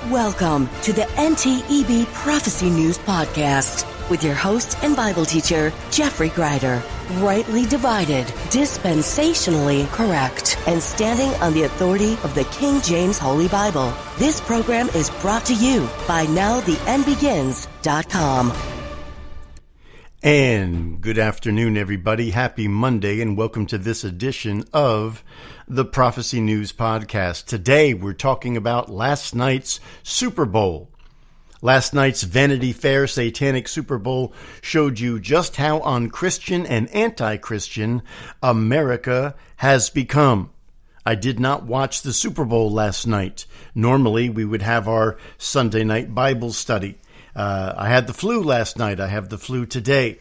Welcome to the NTEB Prophecy News Podcast with your host and Bible teacher, Jeffrey Greider. Rightly divided, dispensationally correct, and standing on the authority of the King James Holy Bible. This program is brought to you by NowTheEndBegins.com. And good afternoon, everybody. Happy Monday, and welcome to this edition of the Prophecy News Podcast. Today, we're talking about last night's Super Bowl. Last night's Vanity Fair Satanic Super Bowl showed you just how unchristian and anti-Christian America has become. I did not watch the Super Bowl last night. Normally, we would have our Sunday night Bible study. I had the flu last night. I have the flu today.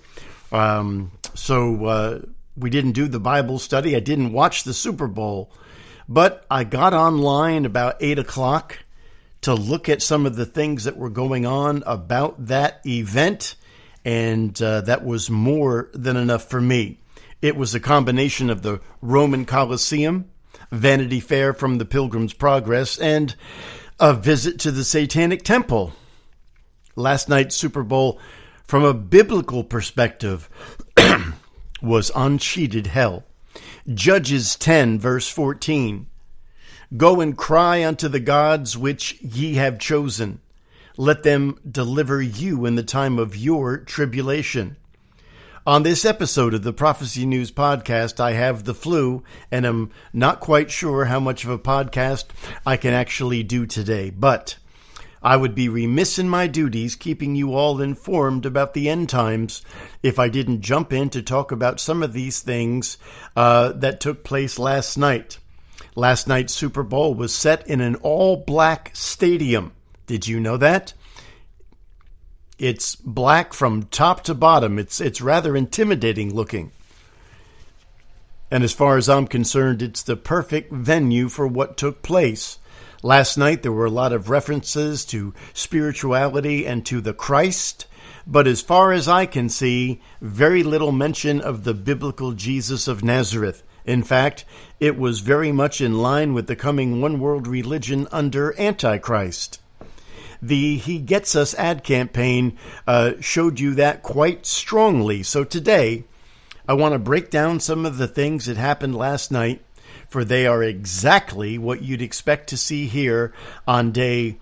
So we didn't do the Bible study. I didn't watch the Super Bowl. But I got online about 8 o'clock to look at some of the things that were going on about that event. And that was more than enough for me. It was a combination of the Roman Colosseum, Vanity Fair from the Pilgrim's Progress, and a visit to the Satanic Temple. Last night's Super Bowl, from a biblical perspective, was unsheeted hell. Judges 10, verse 14. Go and cry unto the gods which ye have chosen. Let them deliver you in the time of your tribulation. On this episode of the Prophecy News Podcast, I have the flu, and I'm not quite sure how much of a podcast I can actually do today, but I would be remiss in my duties keeping you all informed about the end times if I didn't jump in to talk about some of these things that took place last night. Last night's Super Bowl was set in an all-black stadium. Did you know that? It's black from top to bottom. It's rather intimidating looking. And as far as I'm concerned, it's the perfect venue for what took place. Last night, there were a lot of references to spirituality and to the Christ, but as far as I can see, very little mention of the biblical Jesus of Nazareth. In fact, it was very much in line with the coming one-world religion under Antichrist. The He Gets Us ad campaign showed you that quite strongly. So today, I want to break down some of the things that happened last night, for they are exactly what you'd expect to see here on day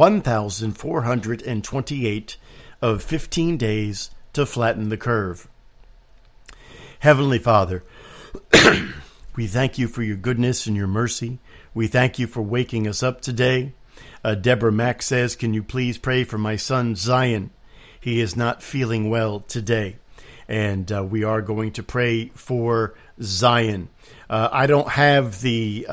1428 of 15 days to flatten the curve. Heavenly Father, we thank you for your goodness and your mercy. We thank you for waking us up today. Deborah Mack says, can you please pray for my son Zion? He is not feeling well today. And we are going to pray for Zion. I don't have the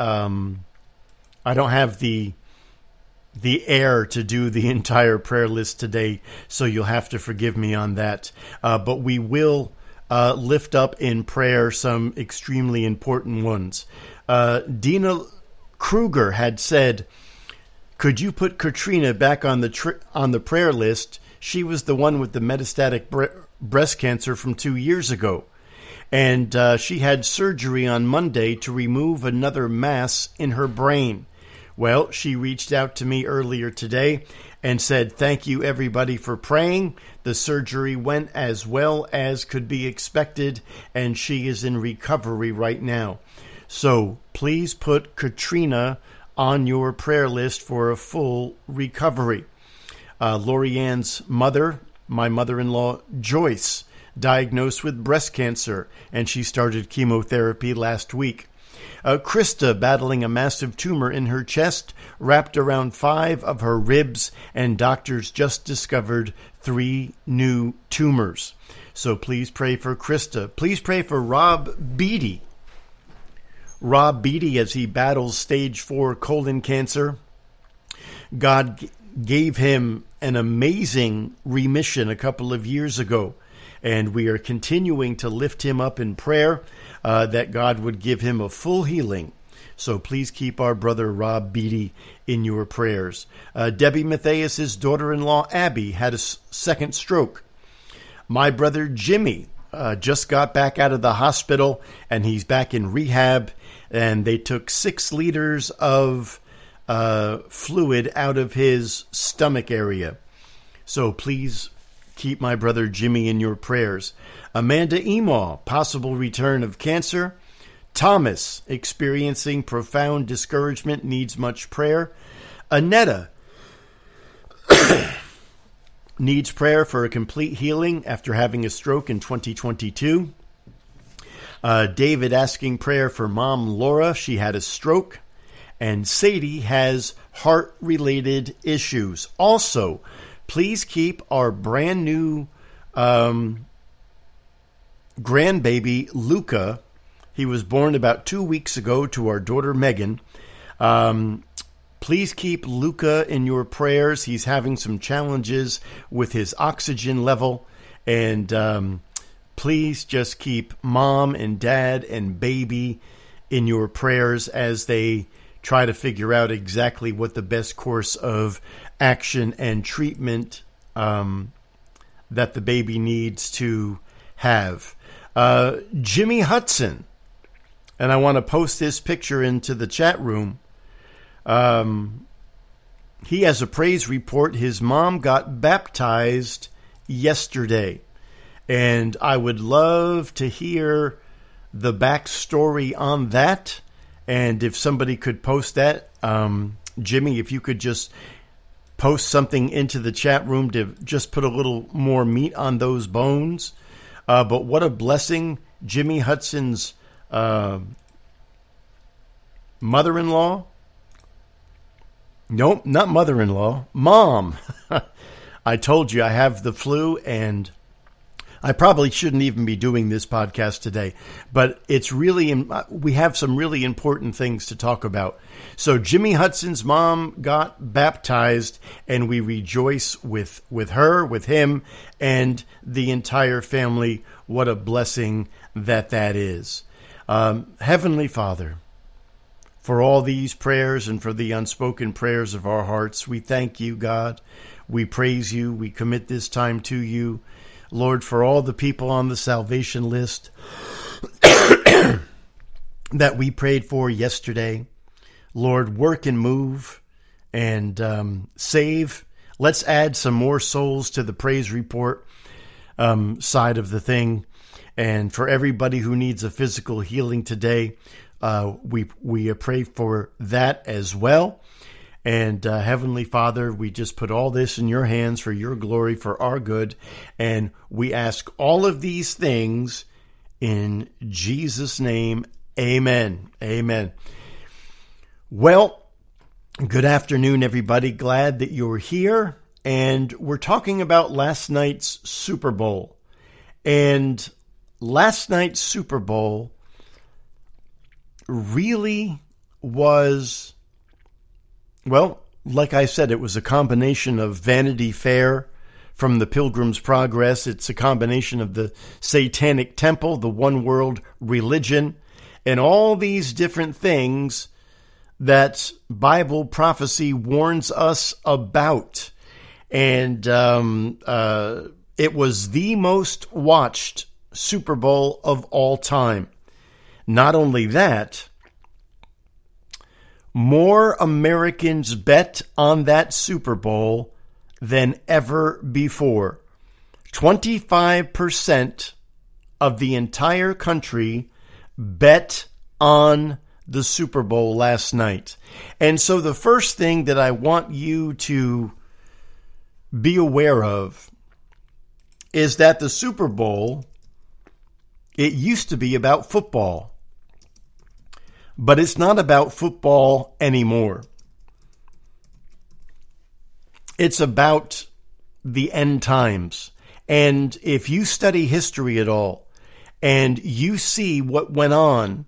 air to do the entire prayer list today, so you'll have to forgive me on that. But we will lift up in prayer some extremely important ones. Dina Kruger had said, "Could you put Katrina back on the prayer list? She was the one with the metastatic breast cancer from 2 years ago. And she had surgery on Monday to remove another mass in her brain." Well, she reached out to me earlier today and said, thank you everybody for praying. The surgery went as well as could be expected, and she is in recovery right now. So please put Katrina on your prayer list for a full recovery. Lori Ann's mother, my mother-in-law, Joyce, diagnosed with breast cancer, and she started chemotherapy last week. Krista, battling a massive tumor in her chest, wrapped around 5 of her ribs, and doctors just discovered 3 new tumors. So please pray for Krista. Please pray for Rob Beatty. Rob Beatty, as he battles stage 4 colon cancer. God gave him an amazing remission a couple of years ago. And we are continuing to lift him up in prayer that God would give him a full healing. So please keep our brother Rob Beatty in your prayers. Debbie Mathias's daughter-in-law Abby had a second stroke. My brother Jimmy just got back out of the hospital, and he's back in rehab. And they took 6 liters of fluid out of his stomach area. So please keep my brother Jimmy in your prayers. Amanda Emaw, possible return of cancer. Thomas, experiencing profound discouragement, needs much prayer. Annetta needs prayer for a complete healing after having a stroke in 2022. David asking prayer for mom Laura. She had a stroke. And Sadie has heart-related issues. Also, please keep our brand new grandbaby, Luca. He was born about 2 weeks ago to our daughter, Megan. Please keep Luca in your prayers. He's having some challenges with his oxygen level. And please just keep mom and dad and baby in your prayers as they try to figure out exactly what the best course of action and treatment that the baby needs to have. Jimmy Hudson, and I want to post this picture into the chat room. He has a praise report. His mom got baptized yesterday, and I would love to hear the backstory on that. And if somebody could post that, Jimmy, if you could just post something into the chat room to just put a little more meat on those bones. But what a blessing. Jimmy Hudson's mother-in-law. Nope, not mother-in-law. Mom. I told you I have the flu, and I probably shouldn't even be doing this podcast today, but it's really, we have some really important things to talk about. So Jimmy Hudson's mom got baptized, and we rejoice with her, with him, and the entire family. What a blessing that is. Heavenly Father, for all these prayers and for the unspoken prayers of our hearts, we thank you, God. We praise you. We commit this time to you. Lord, for all the people on the salvation list that we prayed for yesterday, Lord, work and move and save. Let's add some more souls to the praise report side of the thing. And for everybody who needs a physical healing today, we pray for that as well. And Heavenly Father, we just put all this in your hands for your glory, for our good. And we ask all of these things in Jesus' name. Amen. Amen. Well, good afternoon, everybody. Glad that you're here. And we're talking about last night's Super Bowl. And last night's Super Bowl really was... Well, like I said, it was a combination of Vanity Fair from the Pilgrim's Progress. It's a combination of the Satanic Temple, the One World Religion, and all these different things that Bible prophecy warns us about. And it was the most watched Super Bowl of all time. Not only that, more Americans bet on that Super Bowl than ever before. 25% of the entire country bet on the Super Bowl last night. And so the first thing that I want you to be aware of is that the Super Bowl, it used to be about football. But it's not about football anymore. It's about the end times. And if you study history at all, and you see what went on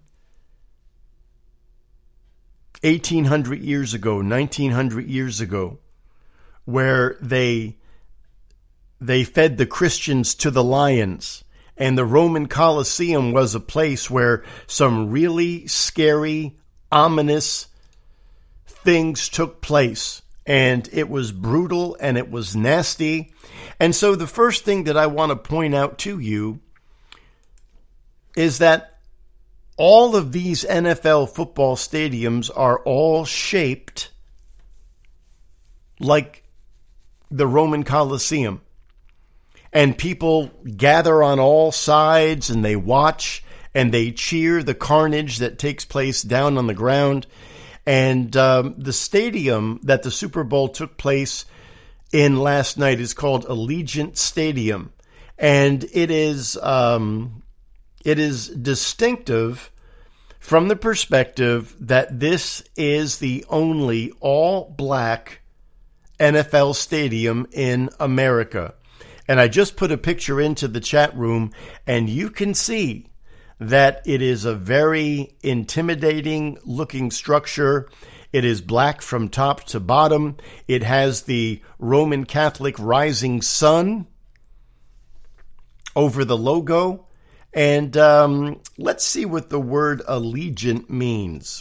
1,800 years ago, 1,900 years ago, where they fed the Christians to the lions, and the Roman Colosseum was a place where some really scary, ominous things took place. And it was brutal and it was nasty. And so the first thing that I want to point out to you is that all of these NFL football stadiums are all shaped like the Roman Colosseum. And people gather on all sides and they watch and they cheer the carnage that takes place down on the ground. And the stadium that the Super Bowl took place in last night is called Allegiant Stadium. And it is distinctive from the perspective that this is the only all-black NFL stadium in America. And I just put a picture into the chat room, and you can see that it is a very intimidating looking structure. It is black from top to bottom. It has the Roman Catholic rising sun over the logo. And let's see what the word allegiant means.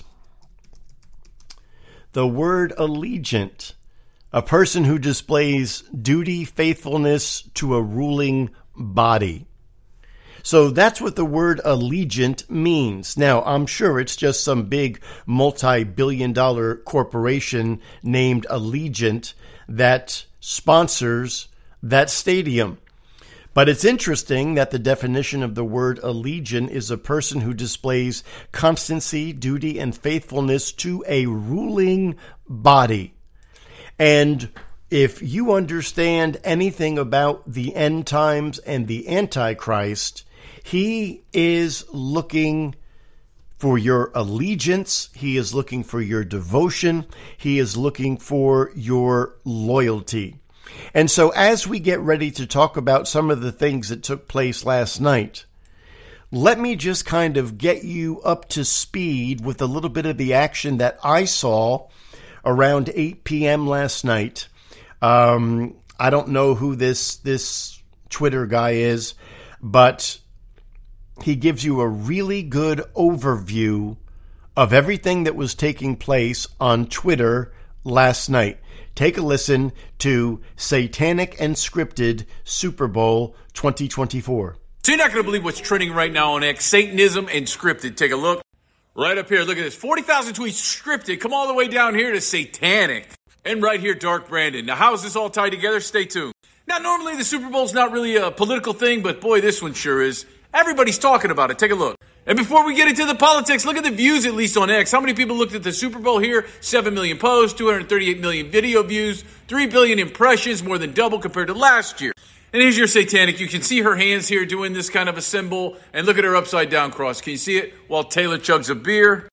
The word allegiant, a person who displays duty, faithfulness to a ruling body. So that's what the word allegiant means. Now, I'm sure it's just some big multi-billion-dollar corporation named Allegiant that sponsors that stadium. But it's interesting that the definition of the word allegiant is a person who displays constancy, duty, and faithfulness to a ruling body. And if you understand anything about the end times and the Antichrist, he is looking for your allegiance. He is looking for your devotion. He is looking for your loyalty. And so as we get ready to talk about some of the things that took place last night, let me just kind of get you up to speed with a little bit of the action that I saw around 8 p.m. last night. I don't know who this Twitter guy is, but he gives you a really good overview of everything that was taking place on Twitter last night. Take a listen to Satanic and Scripted Super Bowl 2024. So you're not going to believe what's trending right now on X. Satanism and Scripted. Take a look. Right up here, look at this. 40,000 tweets scripted. Come all the way down here to Satanic. And right here, Dark Brandon. Now, how is this all tied together? Stay tuned. Now, normally the Super Bowl's not really a political thing, but boy, this one sure is. Everybody's talking about it. Take a look. And before we get into the politics, look at the views, at least on X. How many people looked at the Super Bowl here? 7 million posts, 238 million video views, 3 billion impressions, more than double compared to last year. And here's your Satanic. You can see her hands here doing this kind of a symbol. And look at her upside down cross. Can you see it? While Taylor chugs a beer.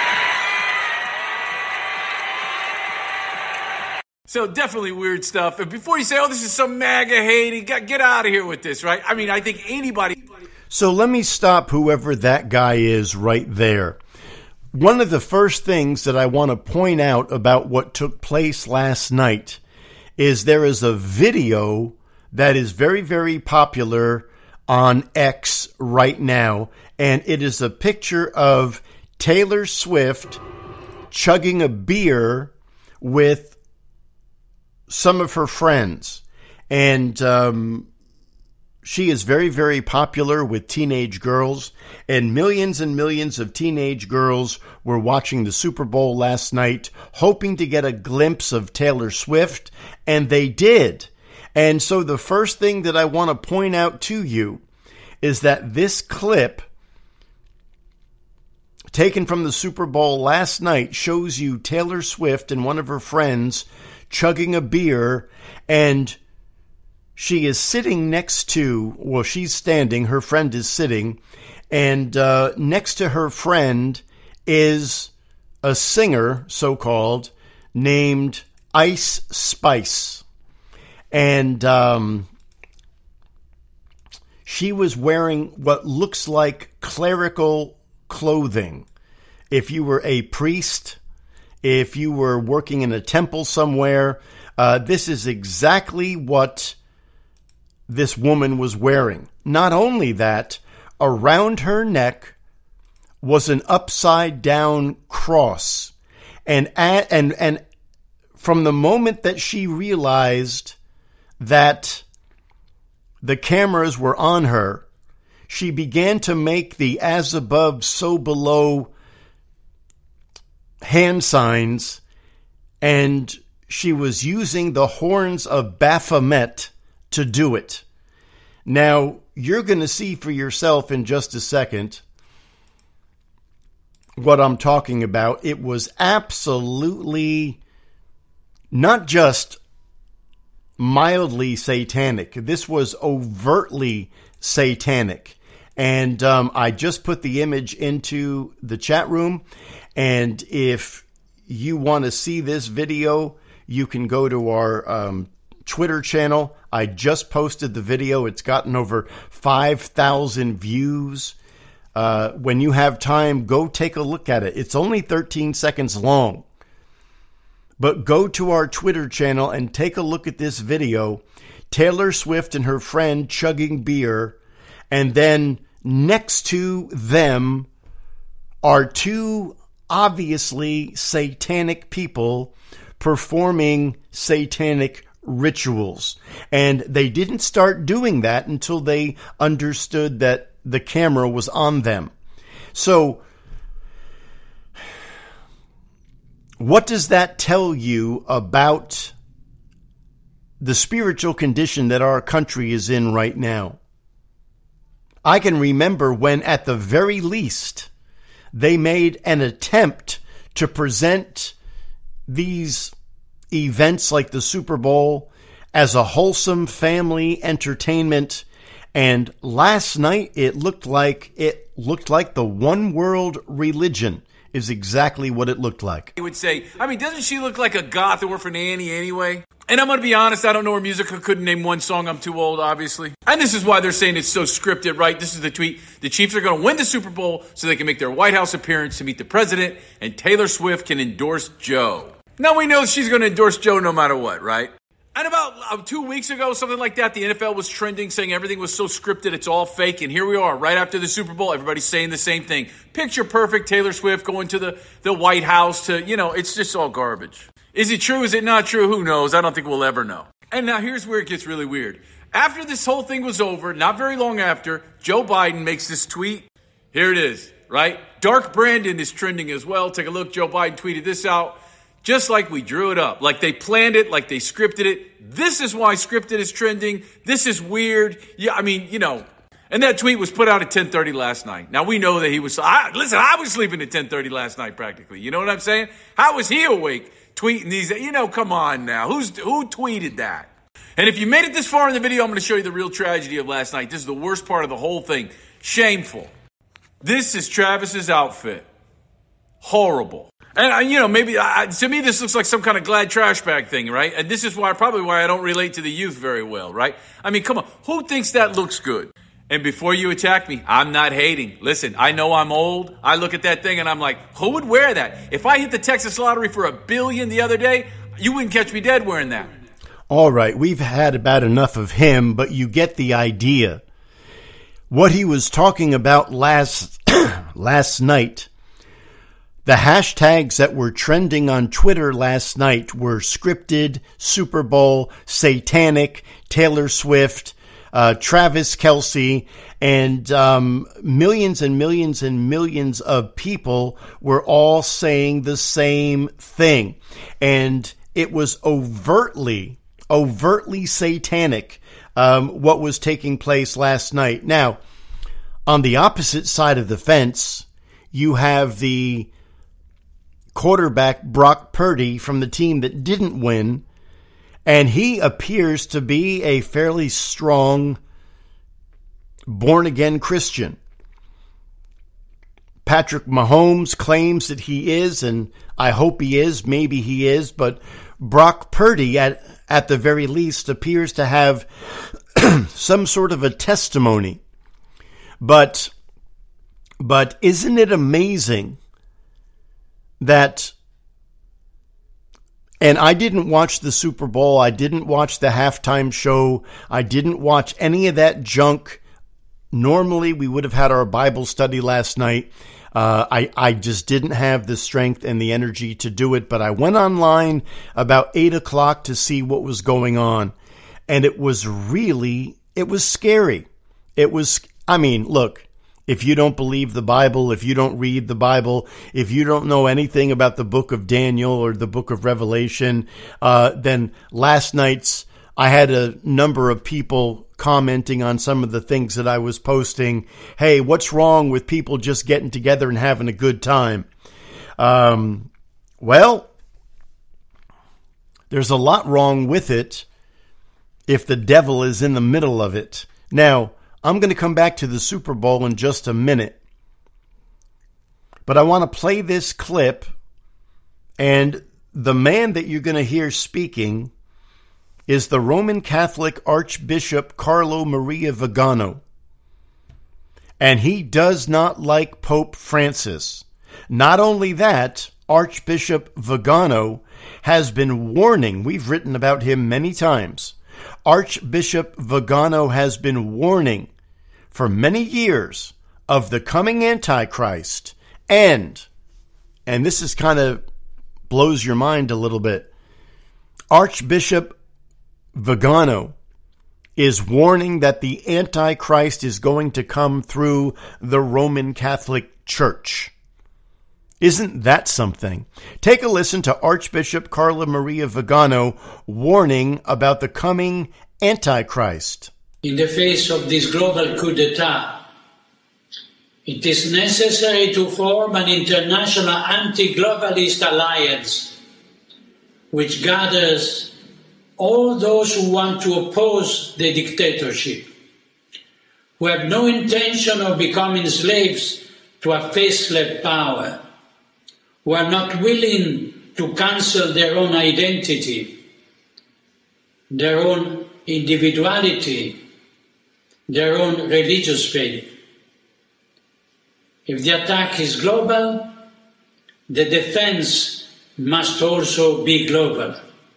So definitely weird stuff. And before you say, oh, this is some MAGA hate, get out of here with this, right? I mean, I think anybody... So let me stop whoever that guy is right there. One of the first things that I want to point out about what took place last night is there is a video that is very, very popular on X right now, and it is a picture of Taylor Swift chugging a beer with some of her friends. And she is very, very popular with teenage girls, and millions of teenage girls were watching the Super Bowl last night, hoping to get a glimpse of Taylor Swift, and they did. And so the first thing that I want to point out to you is that this clip taken from the Super Bowl last night shows you Taylor Swift and one of her friends chugging a beer, and she is sitting next to, well, she's standing, her friend is sitting, and next to her friend is a singer, so-called, named Ice Spice. And she was wearing what looks like clerical clothing. If you were a priest, if you were working in a temple somewhere, this is exactly what this woman was wearing. Not only that, around her neck was an upside down cross. And from the moment that she realized that the cameras were on her, she began to make the as above, so below hand signs, and she was using the horns of Baphomet to do it. Now, you're going to see for yourself in just a second what I'm talking about. It was absolutely not just mildly satanic. This was overtly satanic. And I just put the image into the chat room. And if you want to see this video, you can go to our Twitter channel. I just posted the video. It's gotten over 5,000 views. When you have time, go take a look at it. It's only 13 seconds long. But go to our Twitter channel and take a look at this video. Taylor Swift and her friend chugging beer. And then next to them are two obviously satanic people performing satanic rituals. And they didn't start doing that until they understood that the camera was on them. So, what does that tell you about the spiritual condition that our country is in right now? I can remember when, at the very least, they made an attempt to present these events like the Super Bowl as a wholesome family entertainment. And last night, it looked like the one world religion is exactly what it looked like. He would say, I mean, doesn't she look like a goth orphan Annie anyway? And I'm going to be honest, I don't know her music. I couldn't name one song. I'm too old, obviously. And this is why they're saying it's so scripted, right? This is the tweet. The Chiefs are going to win the Super Bowl so they can make their White House appearance to meet the president, and Taylor Swift can endorse Joe. Now we know she's going to endorse Joe no matter what, right? And about 2 weeks ago, something like that, the NFL was trending, saying everything was so scripted, it's all fake. And here we are, right after the Super Bowl, everybody's saying the same thing. Picture perfect, Taylor Swift going to the White House to, it's just all garbage. Is it true? Is it not true? Who knows? I don't think we'll ever know. And now here's where it gets really weird. After this whole thing was over, not very long after, Joe Biden makes this tweet. Here it is, right? Dark Brandon is trending as well. Take a look. Joe Biden tweeted this out. Just like we drew it up, like they planned it, like they scripted it. This is why scripted is trending. This is weird. Yeah, I mean, And that tweet was put out at 10:30 last night. Now, we know that he was... I was sleeping at 10:30 last night, practically. You know what I'm saying? How was he awake tweeting these? Come on now. Who tweeted that? And if you made it this far in the video, I'm going to show you the real tragedy of last night. This is the worst part of the whole thing. Shameful. This is Travis's outfit. Horrible. And, maybe, to me, this looks like some kind of Glad trash bag thing, right? And this is probably why I don't relate to the youth very well, right? I mean, come on. Who thinks that looks good? And before you attack me, I'm not hating. Listen, I know I'm old. I look at that thing and I'm like, who would wear that? If I hit the Texas lottery for $1 billion the other day, you wouldn't catch me dead wearing that. All right, we've had about enough of him, but you get the idea. What he was talking about last night, the hashtags that were trending on Twitter last night were scripted, Super Bowl, satanic, Taylor Swift, Travis Kelce, and millions and millions and millions of people were all saying the same thing. And it was overtly satanic, what was taking place last night. Now, on the opposite side of the fence, you have the quarterback Brock Purdy from the team that didn't win, and he appears to be a fairly strong born-again Christian. Patrick Mahomes claims that he is, and I hope he is, maybe he is, but Brock Purdy, at the very least, appears to have some sort of a testimony. But isn't it amazing that, and I didn't watch the Super Bowl, I didn't watch the halftime show, I didn't watch any of that junk. Normally, we would have had our Bible study last night. I just didn't have the strength and the energy to do it, but I went online about 8 o'clock to see what was going on, and it was scary. Look, if you don't believe the Bible, if you don't read the Bible, if you don't know anything about the book of Daniel or the book of Revelation, then last night's, I had a number of people commenting on some of the things that I was posting. Hey, what's wrong with people just getting together and having a good time? Well, there's a lot wrong with it if the devil is in the middle of it. Now, I'm going to come back to the Super Bowl in just a minute, but I want to play this clip, and the man that you're going to hear speaking is the Roman Catholic Archbishop Carlo Maria Vigano. And he does not like Pope Francis. Not only that, Archbishop Vigano has been warning, we've written about him many times, Archbishop Vigano has been warning for many years of the coming Antichrist, and this is kind of blows your mind a little bit, Archbishop Vigano is warning that the Antichrist is going to come through the Roman Catholic Church. Isn't that something? Take a listen to Archbishop Carlo Maria Vigano warning about the coming Antichrist. In the face of this global coup d'etat, it is necessary to form an international anti-globalist alliance which gathers all those who want to oppose the dictatorship, who have no intention of becoming slaves to a faceless power, who are not willing to cancel their own identity, their own individuality, their own religious faith. If the attack is global, the defense must also be global.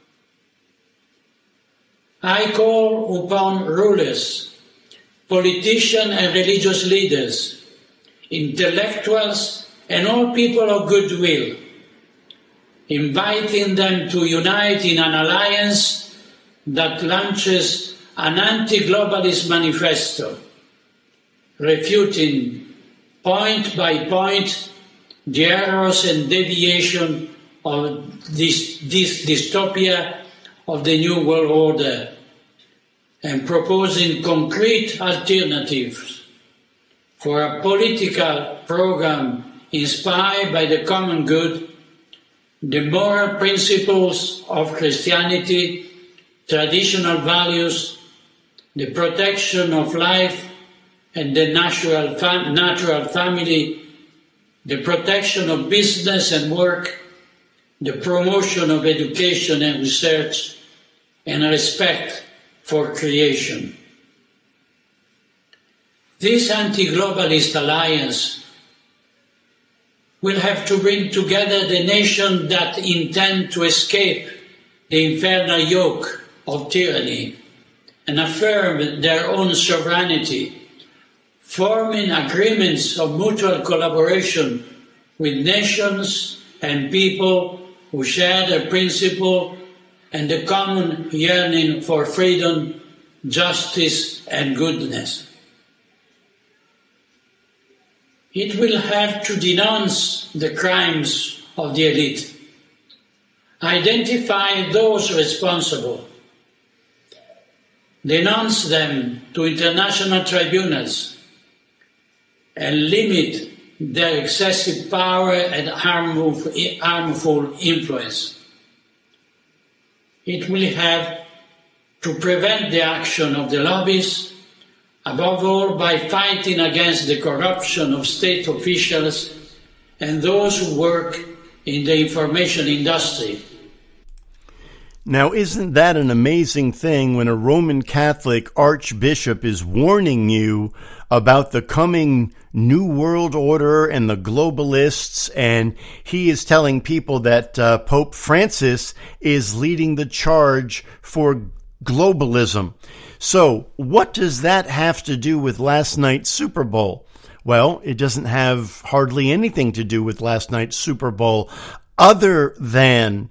I call upon rulers, politicians and religious leaders, intellectuals and all people of goodwill, inviting them to unite in an alliance that launches an anti-globalist manifesto, refuting point by point the errors and deviation of this dystopia of the New World Order, and proposing concrete alternatives for a political program inspired by the common good, the moral principles of Christianity, traditional values, the protection of life and the natural family, the protection of business and work, the promotion of education and research, and respect for creation. This anti-globalist alliance will have to bring together the nations that intend to escape the infernal yoke of tyranny and affirm their own sovereignty, forming agreements of mutual collaboration with nations and people who share the principle and the common yearning for freedom, justice, and goodness. It will have to denounce the crimes of the elite, identify those responsible, denounce them to international tribunals, and limit their excessive power and harmful influence. It will have to prevent the action of the lobbies, above all by fighting against the corruption of state officials and those who work in the information industry. Now, isn't that an amazing thing when a Roman Catholic archbishop is warning you about the coming New World Order and the globalists, and he is telling people that Pope Francis is leading the charge for globalism. So what does that have to do with last night's Super Bowl? Well, it doesn't have hardly anything to do with last night's Super Bowl, other than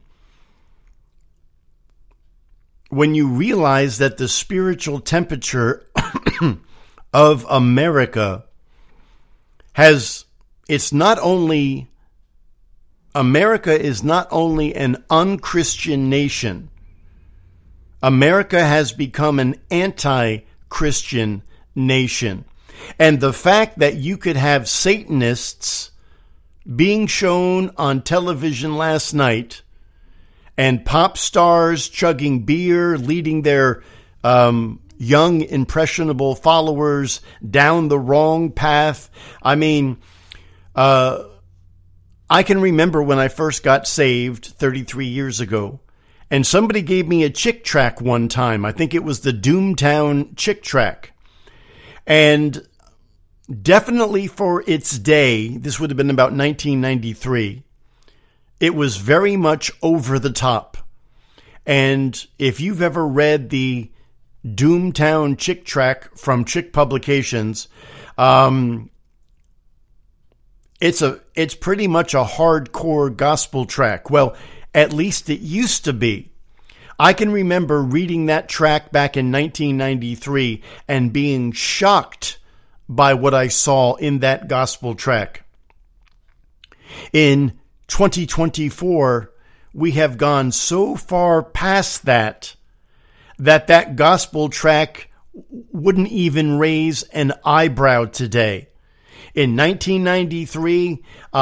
when you realize that the spiritual temperature of America America is not only an unchristian nation, America has become an anti-Christian nation. And the fact that you could have Satanists being shown on television last night and pop stars chugging beer, leading their young, impressionable followers down the wrong path. I mean, I can remember when I first got saved 33 years ago, and somebody gave me a Chick tract one time. I think it was the Doomtown Chick tract. And definitely for its day, this would have been about 1993, it was very much over the top. And if you've ever read the Doomtown Chick tract from Chick Publications, it's pretty much a hardcore gospel tract. Well, at least it used to be. I can remember reading that tract back in 1993 and being shocked by what I saw in that gospel tract. In 2024, we have gone so far past that gospel tract wouldn't even raise an eyebrow today. In 1993,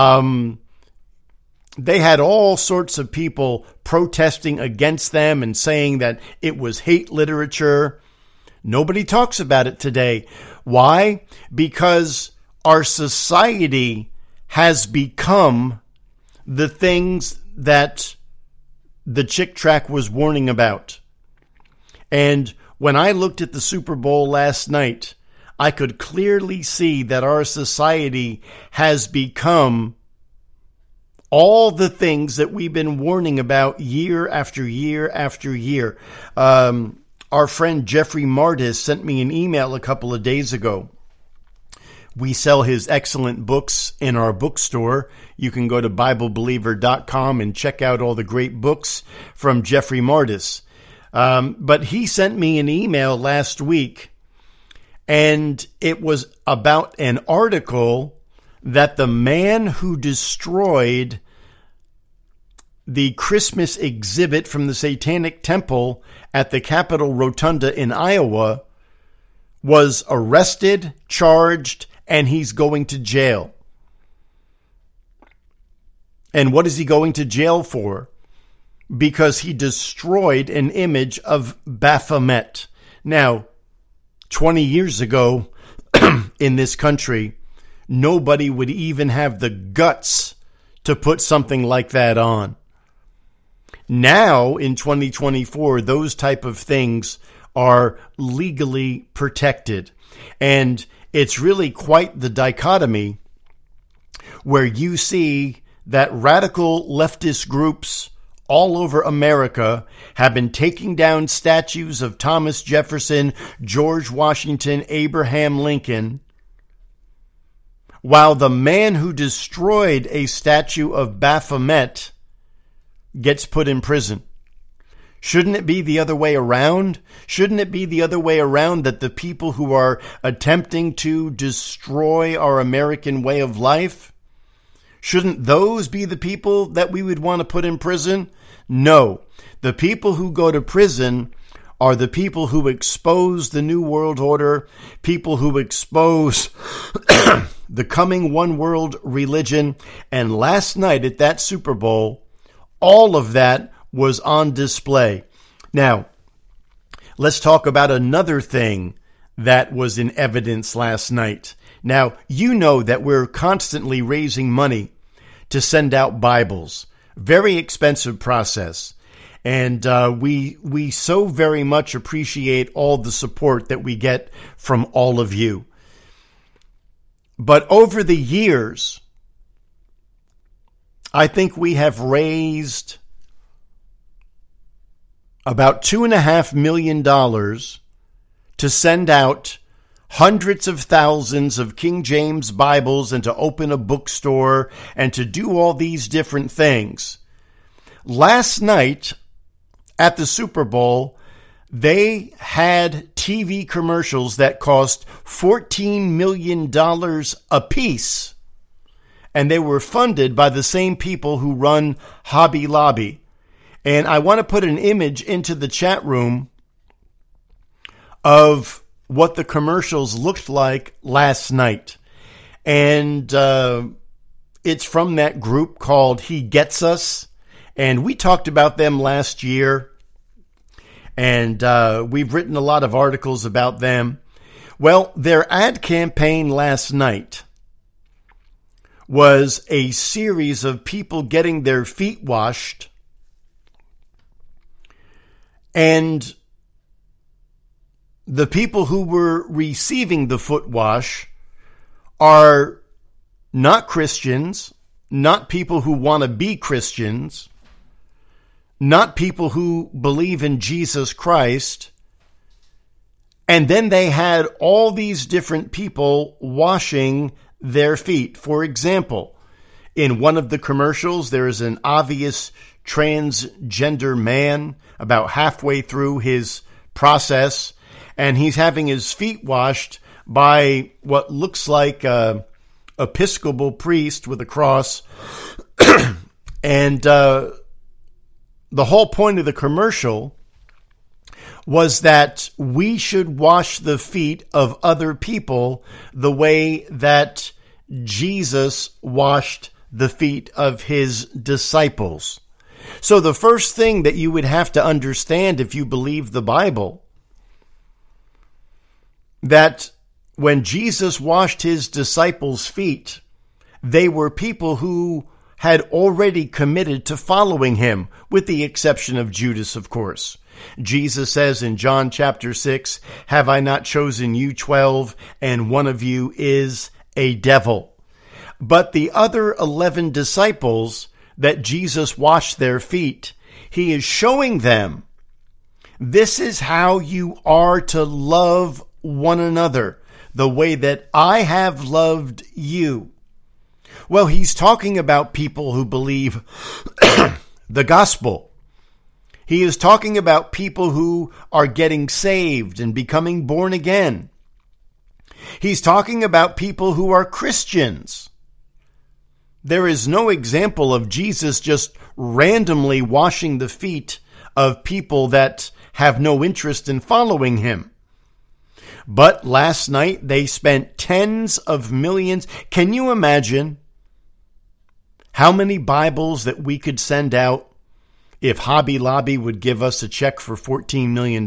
they had all sorts of people protesting against them and saying that it was hate literature. Nobody talks about it today. Why? Because our society has become the things that the Chick tract was warning about. And when I looked at the Super Bowl last night, I could clearly see that our society has become all the things that we've been warning about year after year after year. Our friend Jeffrey Martis sent me an email a couple of days ago. We sell his excellent books in our bookstore. You can go to BibleBeliever.com and check out all the great books from Jeffrey Martis. But he sent me an email last week, and it was about an article that the man who destroyed the Christmas exhibit from the Satanic Temple at the Capitol Rotunda in Iowa was arrested, charged, and he's going to jail. And what is he going to jail for? Because he destroyed an image of Baphomet. Now, 20 years ago in this country, nobody would even have the guts to put something like that on. Now, in 2024, those type of things are legally protected. And it's really quite the dichotomy where you see that radical leftist groups all over America have been taking down statues of Thomas Jefferson, George Washington, Abraham Lincoln, while the man who destroyed a statue of Baphomet gets put in prison. Shouldn't it be the other way around? Shouldn't it be the other way around, that the people who are attempting to destroy our American way of life, shouldn't those be the people that we would want to put in prison? No. The people who go to prison are the people who expose the New World Order, people who expose the coming one world religion. And last night at that Super Bowl, all of that was on display. Now, let's talk about another thing that was in evidence last night. Now, you know that we're constantly raising money to send out Bibles. Very expensive process. And we so very much appreciate all the support that we get from all of you. But over the years, I think we have raised about $2.5 million to send out hundreds of thousands of King James Bibles and to open a bookstore and to do all these different things. Last night at the Super Bowl, They had TV commercials that cost $14 million a piece, and they were funded by the same people who run Hobby Lobby. And I want to put an image into the chat room of what the commercials looked like last night. And it's from that group called He Gets Us. And we talked about them last year. And we've written a lot of articles about them. Well, their ad campaign last night was a series of people getting their feet washed. And the people who were receiving the foot wash are not Christians, not people who want to be Christians, not people who believe in Jesus Christ. And then they had all these different people washing their feet. For example, in one of the commercials, there is an obvious transgender man about halfway through his process, and he's having his feet washed by what looks like a Episcopal priest with a cross. And the whole point of the commercial was that we should wash the feet of other people the way that Jesus washed the feet of his disciples. So the first thing that you would have to understand if you believe the Bible, that when Jesus washed his disciples' feet, they were people who had already committed to following him, with the exception of Judas, of course. Jesus says in John chapter 6, "Have I not chosen you 12, and one of you is a devil?" But the other 11 disciples that Jesus washed their feet, he is showing them, this is how you are to love one another, the way that I have loved you. Well, he's talking about people who believe the gospel. He is talking about people who are getting saved and becoming born again. He's talking about people who are Christians. There is no example of Jesus just randomly washing the feet of people that have no interest in following him. But last night they spent tens of millions. Can you imagine how many Bibles that we could send out if Hobby Lobby would give us a check for $14 million?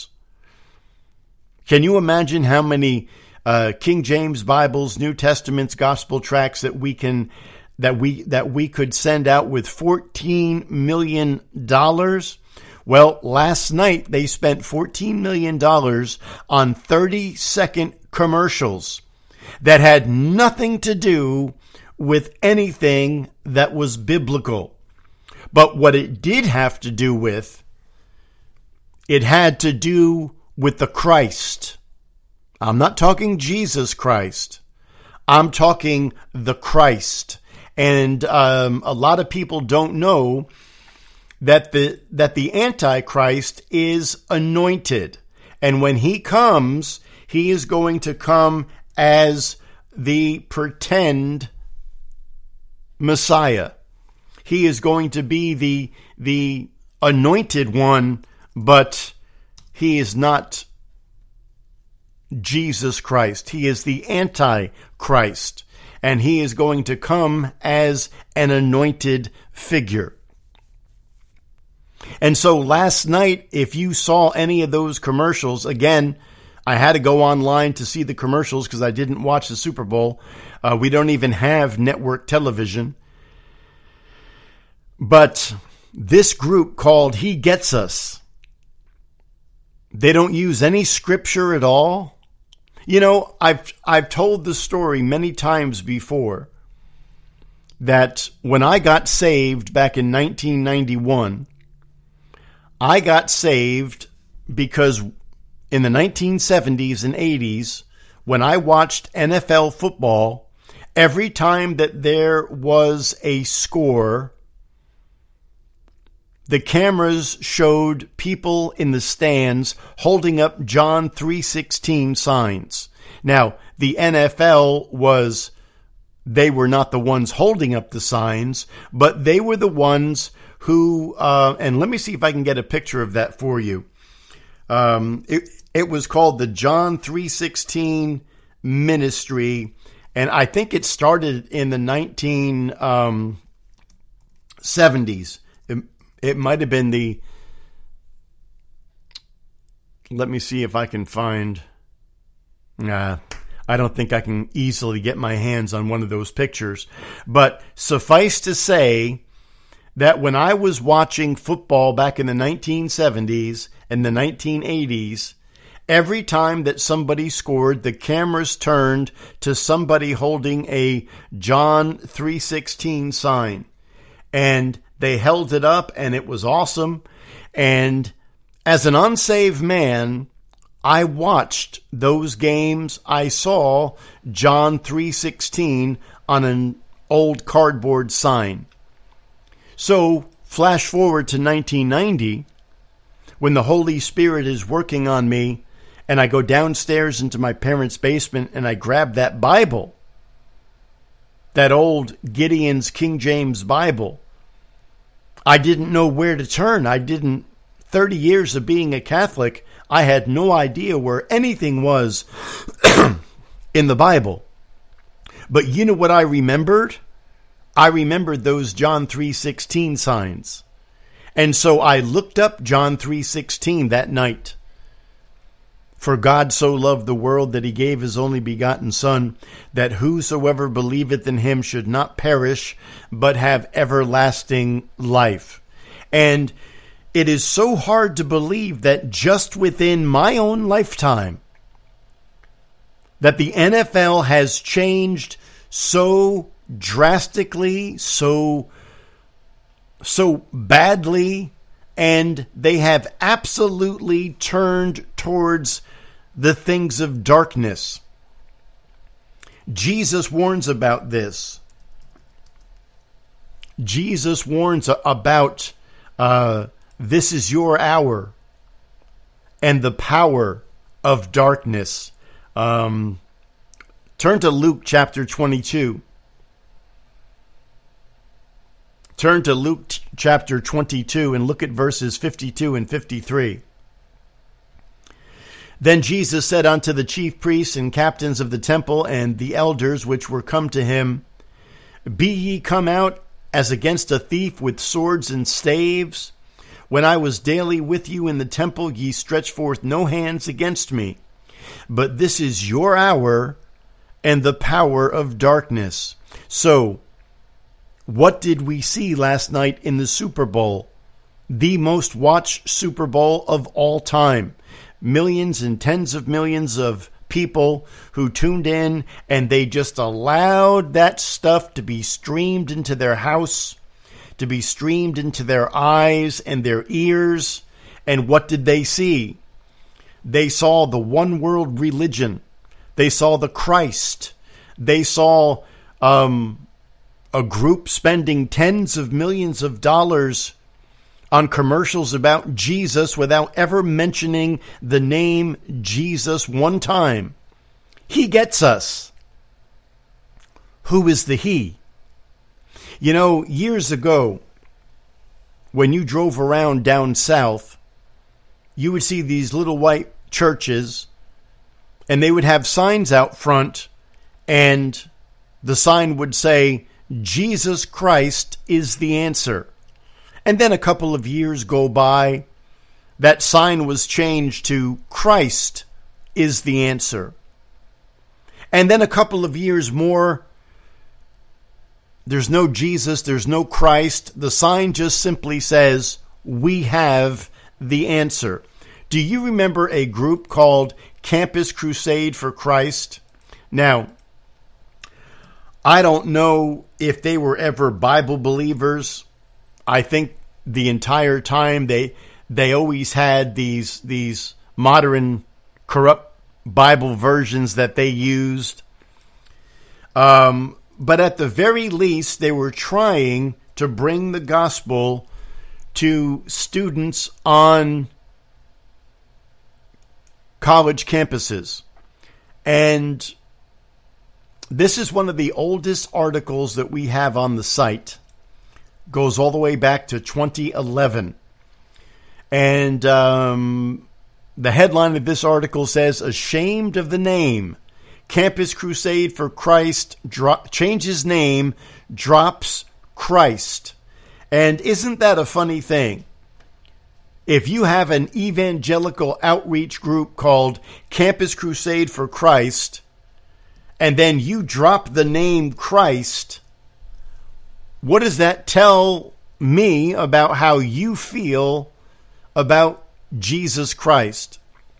Can you imagine how many King James Bibles, New Testaments, gospel tracts that we could send out with $14 million? Well, last night they spent $14 million on 30-second commercials that had nothing to do with anything that was biblical. But what it did have to do with, it had to do with the Christ. I'm not talking Jesus Christ. I'm talking the Christ. And a lot of people don't know that the Antichrist is anointed. And when he comes, he is going to come as the pretend Messiah. He is going to be the anointed one, but he is not Jesus Christ. He is the Antichrist, and he is going to come as an anointed figure. And so last night, if you saw any of those commercials, again, I had to go online to see the commercials because I didn't watch the Super Bowl. We don't even have network television. But this group called He Gets Us, they don't use any scripture at all. You know, I've told the story many times before that when I got saved back in 1991, I got saved because in the 1970s and 80s, when I watched NFL football, every time that there was a score, the cameras showed people in the stands holding up John 3:16 signs. Now, the NFL they were not the ones holding up the signs, but they were the ones who, and let me see if I can get a picture of that for you. It was called the John 3:16 Ministry, and I think it started in the 1970s. It might have been let me see if I can find, I don't think I can easily get my hands on one of those pictures. But suffice to say that when I was watching football back in the 1970s and the 1980s, every time that somebody scored, the cameras turned to somebody holding a John 3:16 sign. And they held it up, and it was awesome. And as an unsaved man, I watched those games. I saw John 3:16 on an old cardboard sign. So, flash forward to 1990, when the Holy Spirit is working on me, and I go downstairs into my parents' basement and I grab that Bible, that old Gideon's King James Bible. I didn't know where to turn. 30 years of being a Catholic, I had no idea where anything was in the Bible. But you know what I remembered? I remembered those John 3:16 signs. And so I looked up John 3:16 that night. For God so loved the world that he gave his only begotten Son, that whosoever believeth in him should not perish, but have everlasting life. And it is so hard to believe that just within my own lifetime, that the NFL has changed so drastically, so badly, and they have absolutely turned towards the things of darkness. Jesus warns about this. Jesus warns about this is your hour and the power of darkness. Turn to Luke chapter 22. Turn to Luke chapter 22 and look at verses 52 and 53. Then Jesus said unto the chief priests and captains of the temple and the elders which were come to him, Be ye come out as against a thief with swords and staves? When I was daily with you in the temple, ye stretched forth no hands against me. But this is your hour and the power of darkness. So, what did we see last night in the Super Bowl? The most watched Super Bowl of all time. Millions and tens of millions of people who tuned in, and they just allowed that stuff to be streamed into their house, to be streamed into their eyes and their ears. And what did they see? They saw the one world religion. They saw the Christ. They saw a group spending tens of millions of dollars on commercials about Jesus without ever mentioning the name Jesus one time. He gets us. Who is the he? You know, years ago, when you drove around down south, you would see these little white churches, and they would have signs out front, and the sign would say, Jesus Christ is the answer. And then a couple of years go by, that sign was changed to Christ is the answer. And then a couple of years more, there's no Jesus, there's no Christ. The sign just simply says, we have the answer. Do you remember a group called Campus Crusade for Christ? Now, I don't know if they were ever Bible believers. I think the entire time they always had these modern corrupt Bible versions that they used. But at the very least, they were trying to bring the gospel to students on college campuses. And this is one of the oldest articles that we have on the site. Goes all the way back to 2011. And the headline of this article says, "Ashamed of the name, Campus Crusade for Christ changes name, drops Christ." And isn't that a funny thing? If you have an evangelical outreach group called Campus Crusade for Christ, and then you drop the name Christ, what does that tell me about how you feel about Jesus Christ?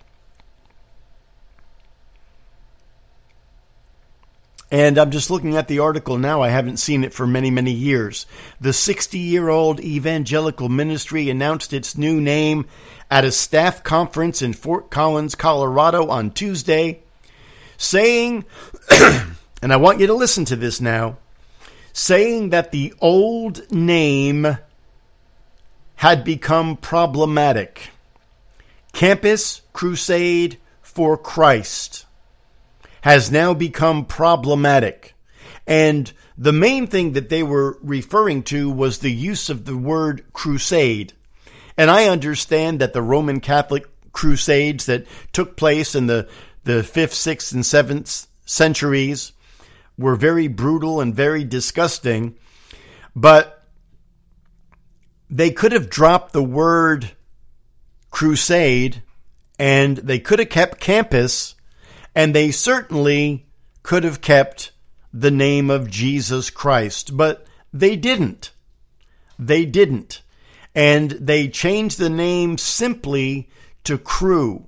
And I'm just looking at the article now. I haven't seen it for many, many years. The 60-year-old evangelical ministry announced its new name at a staff conference in Fort Collins, Colorado on Tuesday, saying, and I want you to listen to this now, saying that the old name had become problematic. Campus Crusade for Christ has now become problematic. And the main thing that they were referring to was the use of the word crusade. And I understand that the Roman Catholic crusades that took place in the 5th, 6th, and 7th centuries were very brutal and very disgusting. But they could have dropped the word crusade, and they could have kept campus, and they certainly could have kept the name of Jesus Christ. But they didn't. They didn't. And they changed the name simply to Cru.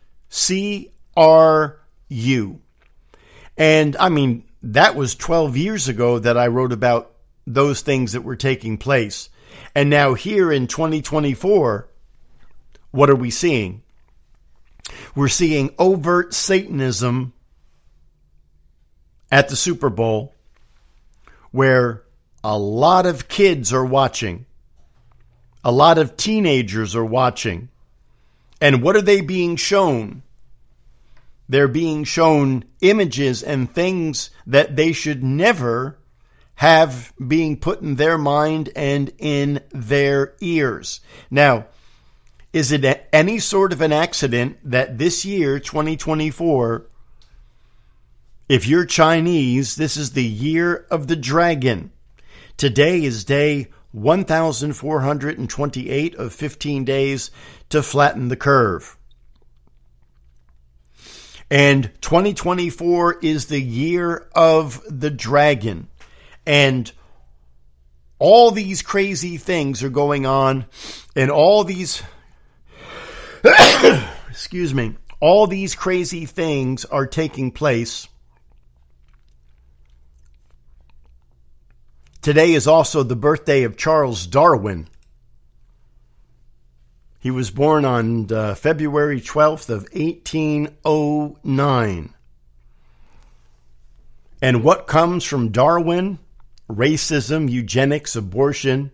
C-R-U. And I mean, that was 12 years ago that I wrote about those things that were taking place. And now here in 2024, what are we seeing? We're seeing overt Satanism at the Super Bowl, where a lot of kids are watching. A lot of teenagers are watching. And what are they being shown? They're being shown images and things that they should never have being put in their mind and in their ears. Now, is it any sort of an accident that this year, 2024, if you're Chinese, this is the year of the dragon? Today is day 1,428 of 15 days to flatten the curve. And 2024 is the year of the dragon. And all these crazy things are going on, and all these all these crazy things are taking place. Today is also the birthday of Charles Darwin. He was born on February 12th of 1809. And what comes from Darwin? Racism, eugenics, abortion,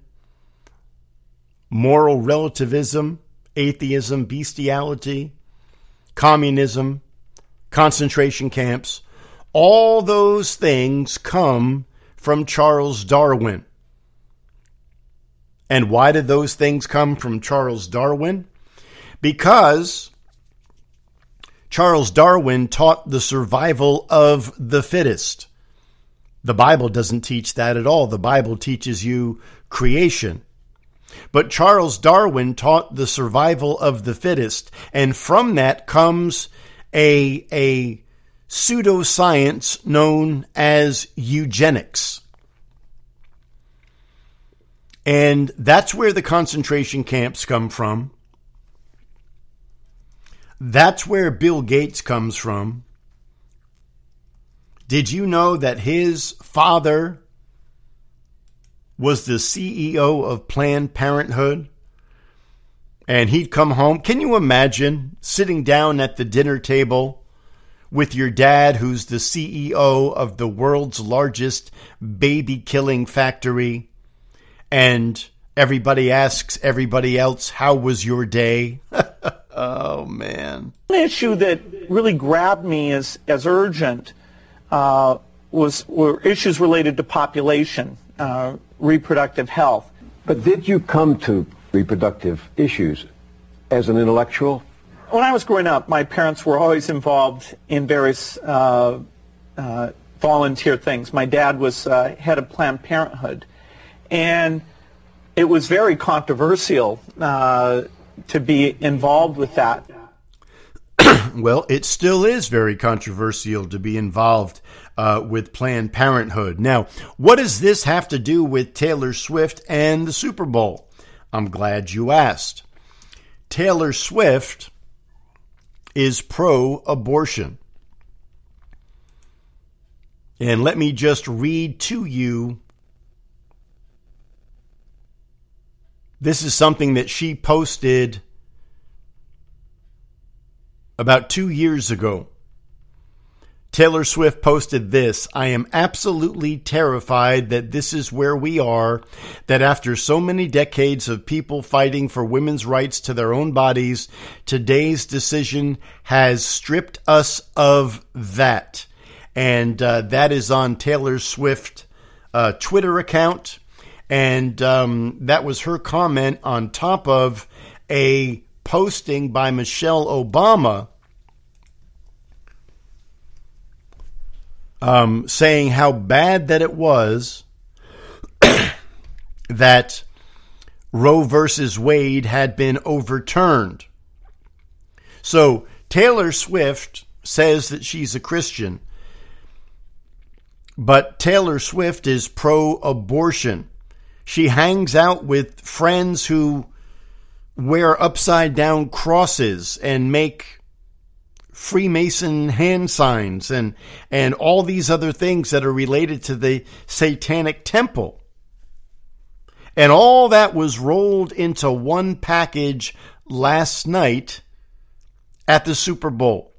moral relativism, atheism, bestiality, communism, concentration camps. All those things come from Charles Darwin. And why did those things come from Charles Darwin? Because Charles Darwin taught the survival of the fittest. The Bible doesn't teach that at all. The Bible teaches you creation. But Charles Darwin taught the survival of the fittest, and from that comes a pseudoscience known as eugenics. And that's where the concentration camps come from. That's where Bill Gates comes from. Did you know that his father was the CEO of Planned Parenthood? And he'd come home. Can you imagine sitting down at the dinner table with your dad, who's the CEO of the world's largest baby-killing factory, and Everybody asks everybody else, how was your day? Oh, man. One issue that really grabbed me as urgent were issues related to population, reproductive health. But did you come to reproductive issues as an intellectual? When I was growing up, my parents were always involved in various volunteer things. My dad was head of Planned Parenthood, and it was very controversial to be involved with that. Well, it still is very controversial to be involved with Planned Parenthood. Now, what does this have to do with Taylor Swift and the Super Bowl? I'm glad you asked. Taylor Swift is pro-abortion. And let me just read to you. This is something that she posted about 2 years ago. Taylor Swift posted this: I am absolutely terrified that this is where we are, that after so many decades of people fighting for women's rights to their own bodies, today's decision has stripped us of that. And that is on Taylor Swift Twitter account. And that was her comment on top of a posting by Michelle Obama saying how bad that it was that Roe versus Wade had been overturned. So Taylor Swift says that she's a Christian, but Taylor Swift is pro-abortion. She hangs out with friends who wear upside-down crosses and make Freemason hand signs and all these other things that are related to the Satanic Temple. And all that was rolled into one package last night at the Super Bowl.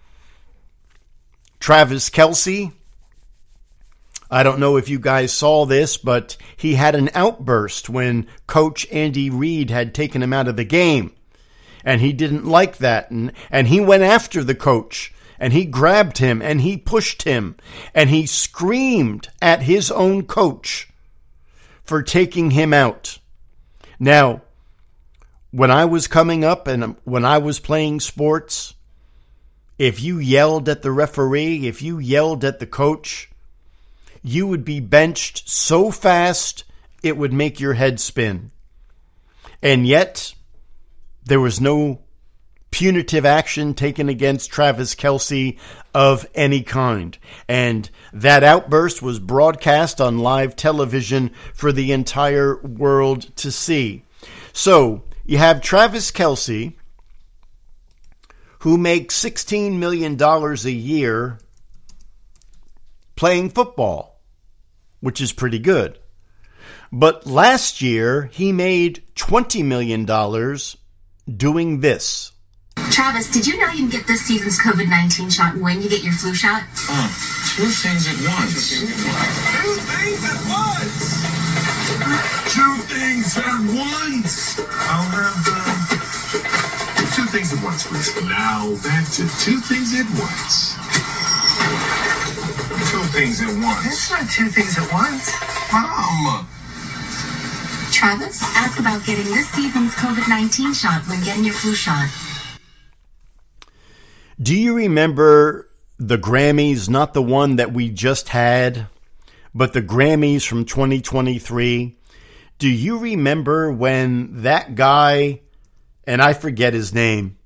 Travis Kelce, I don't know if you guys saw this, but he had an outburst when Coach Andy Reid had taken him out of the game. And he didn't like that. And he went after the coach. And he grabbed him. And he pushed him. And he screamed at his own coach for taking him out. Now, when I was coming up and when I was playing sports, if you yelled at the referee, if you yelled at the coach, you would be benched so fast it would make your head spin. And yet, there was no punitive action taken against Travis Kelce of any kind. And that outburst was broadcast on live television for the entire world to see. So, you have Travis Kelce, who makes $16 million a year playing football, which is pretty good. But last year, he made $20 million doing this. Travis, did you know you can get this season's COVID-19 shot when you get your flu shot? Two things at once. Two things at once! Two things at once! I'll have two things at once, please. Now back to two things at once. Two things at once. It's not two things at once. Mom! Travis, ask about getting this season's COVID-19 shot when getting your flu shot. Do you remember the Grammys, not the one that we just had, but the Grammys from 2023? Do you remember when that guy, and I forget his name.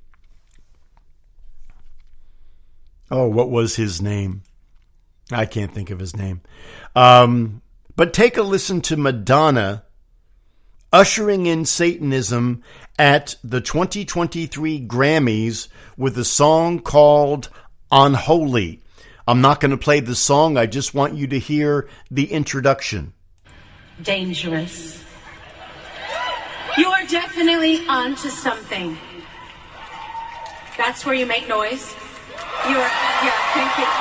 Oh, what was his name? I can't think of his name. But take a listen to Madonna ushering in Satanism at the 2023 Grammys with a song called Unholy. I'm not going to play the song. I just want you to hear the introduction. Dangerous. You are definitely onto something. That's where you make noise. Thank you.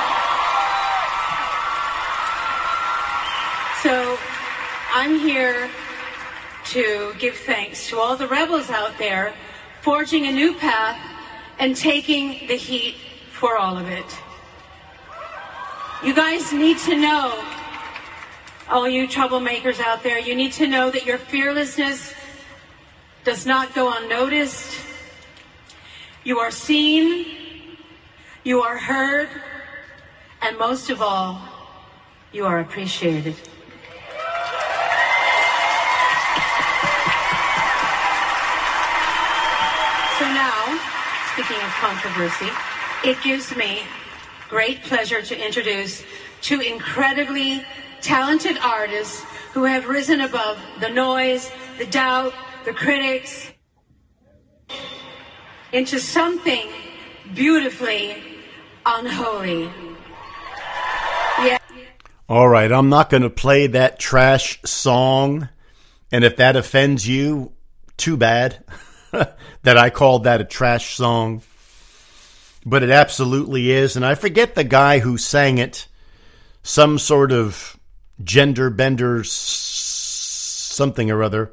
So I'm here to give thanks to all the rebels out there forging a new path and taking the heat for all of it. You guys need to know, all you troublemakers out there, you need to know that your fearlessness does not go unnoticed. You are seen, you are heard, and most of all, you are appreciated. So now, speaking of controversy, it gives me great pleasure to introduce two incredibly talented artists who have risen above the noise, the doubt, the critics, into something beautifully unholy. Yeah. All right, I'm not going to play that trash song, and if that offends you, too bad that I called that a trash song. But it absolutely is, and I forget the guy who sang it, some sort of gender bender something or other.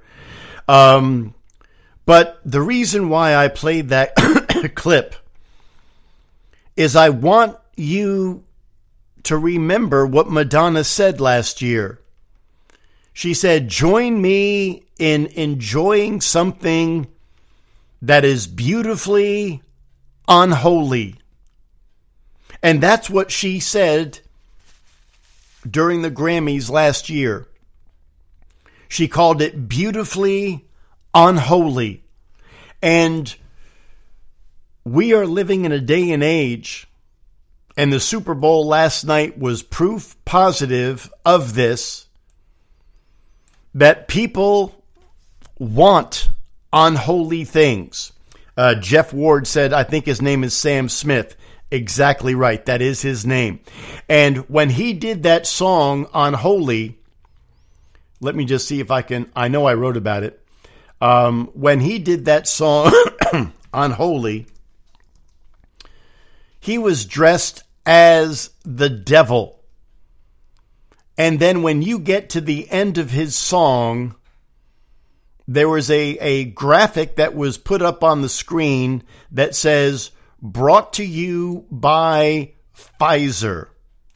But the reason why I played that clip is I want you to remember what Madonna said last year. She said, "Join me in enjoying something that is beautifully unholy." And that's what she said during the Grammys last year. She called it beautifully unholy. And we are living in a day and age, and the Super Bowl last night was proof positive of this, that people want unholy things. Jeff Ward said, I think his name is Sam Smith. Exactly right. That is his name. And when he did that song, Unholy, let me just see if I can, I know I wrote about it. When he did that song, Unholy, he was dressed as the devil. And then when you get to the end of his song, there was a graphic that was put up on the screen that says, "Brought to you by Pfizer."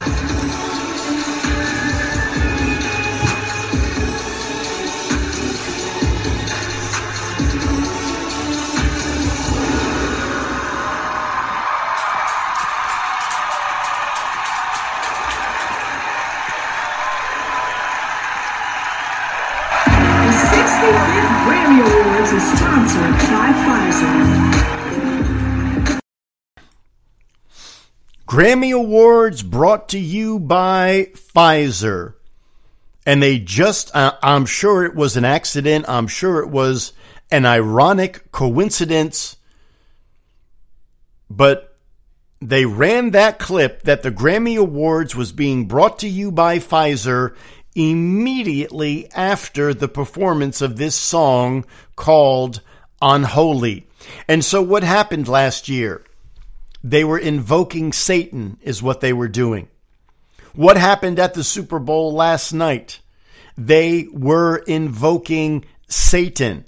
Grammy Awards is sponsored by Pfizer. Grammy Awards brought to you by Pfizer. And they just, I'm sure it was an accident. I'm sure it was an ironic coincidence. But they ran that clip that the Grammy Awards was being brought to you by Pfizer immediately after the performance of this song called Unholy. And so what happened last year? They were invoking Satan is what they were doing. What happened at the Super Bowl last night? They were invoking Satan.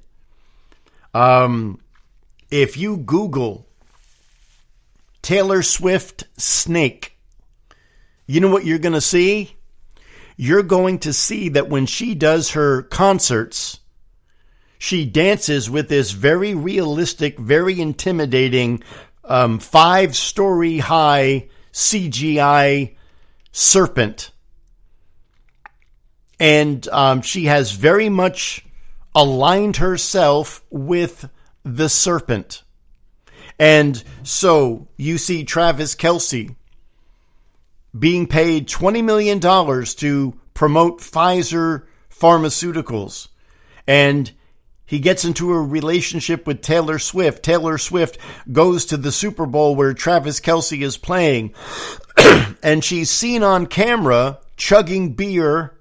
If you Google Taylor Swift snake, you know what you're going to see? You're going to see that when she does her concerts, she dances with this very realistic, very intimidating 5-story high CGI serpent. And she has very much aligned herself with the serpent. And so you see Travis Kelce being paid $20 million to promote Pfizer Pharmaceuticals. And he gets into a relationship with Taylor Swift. Taylor Swift goes to the Super Bowl where Travis Kelce is playing. And she's seen on camera chugging beer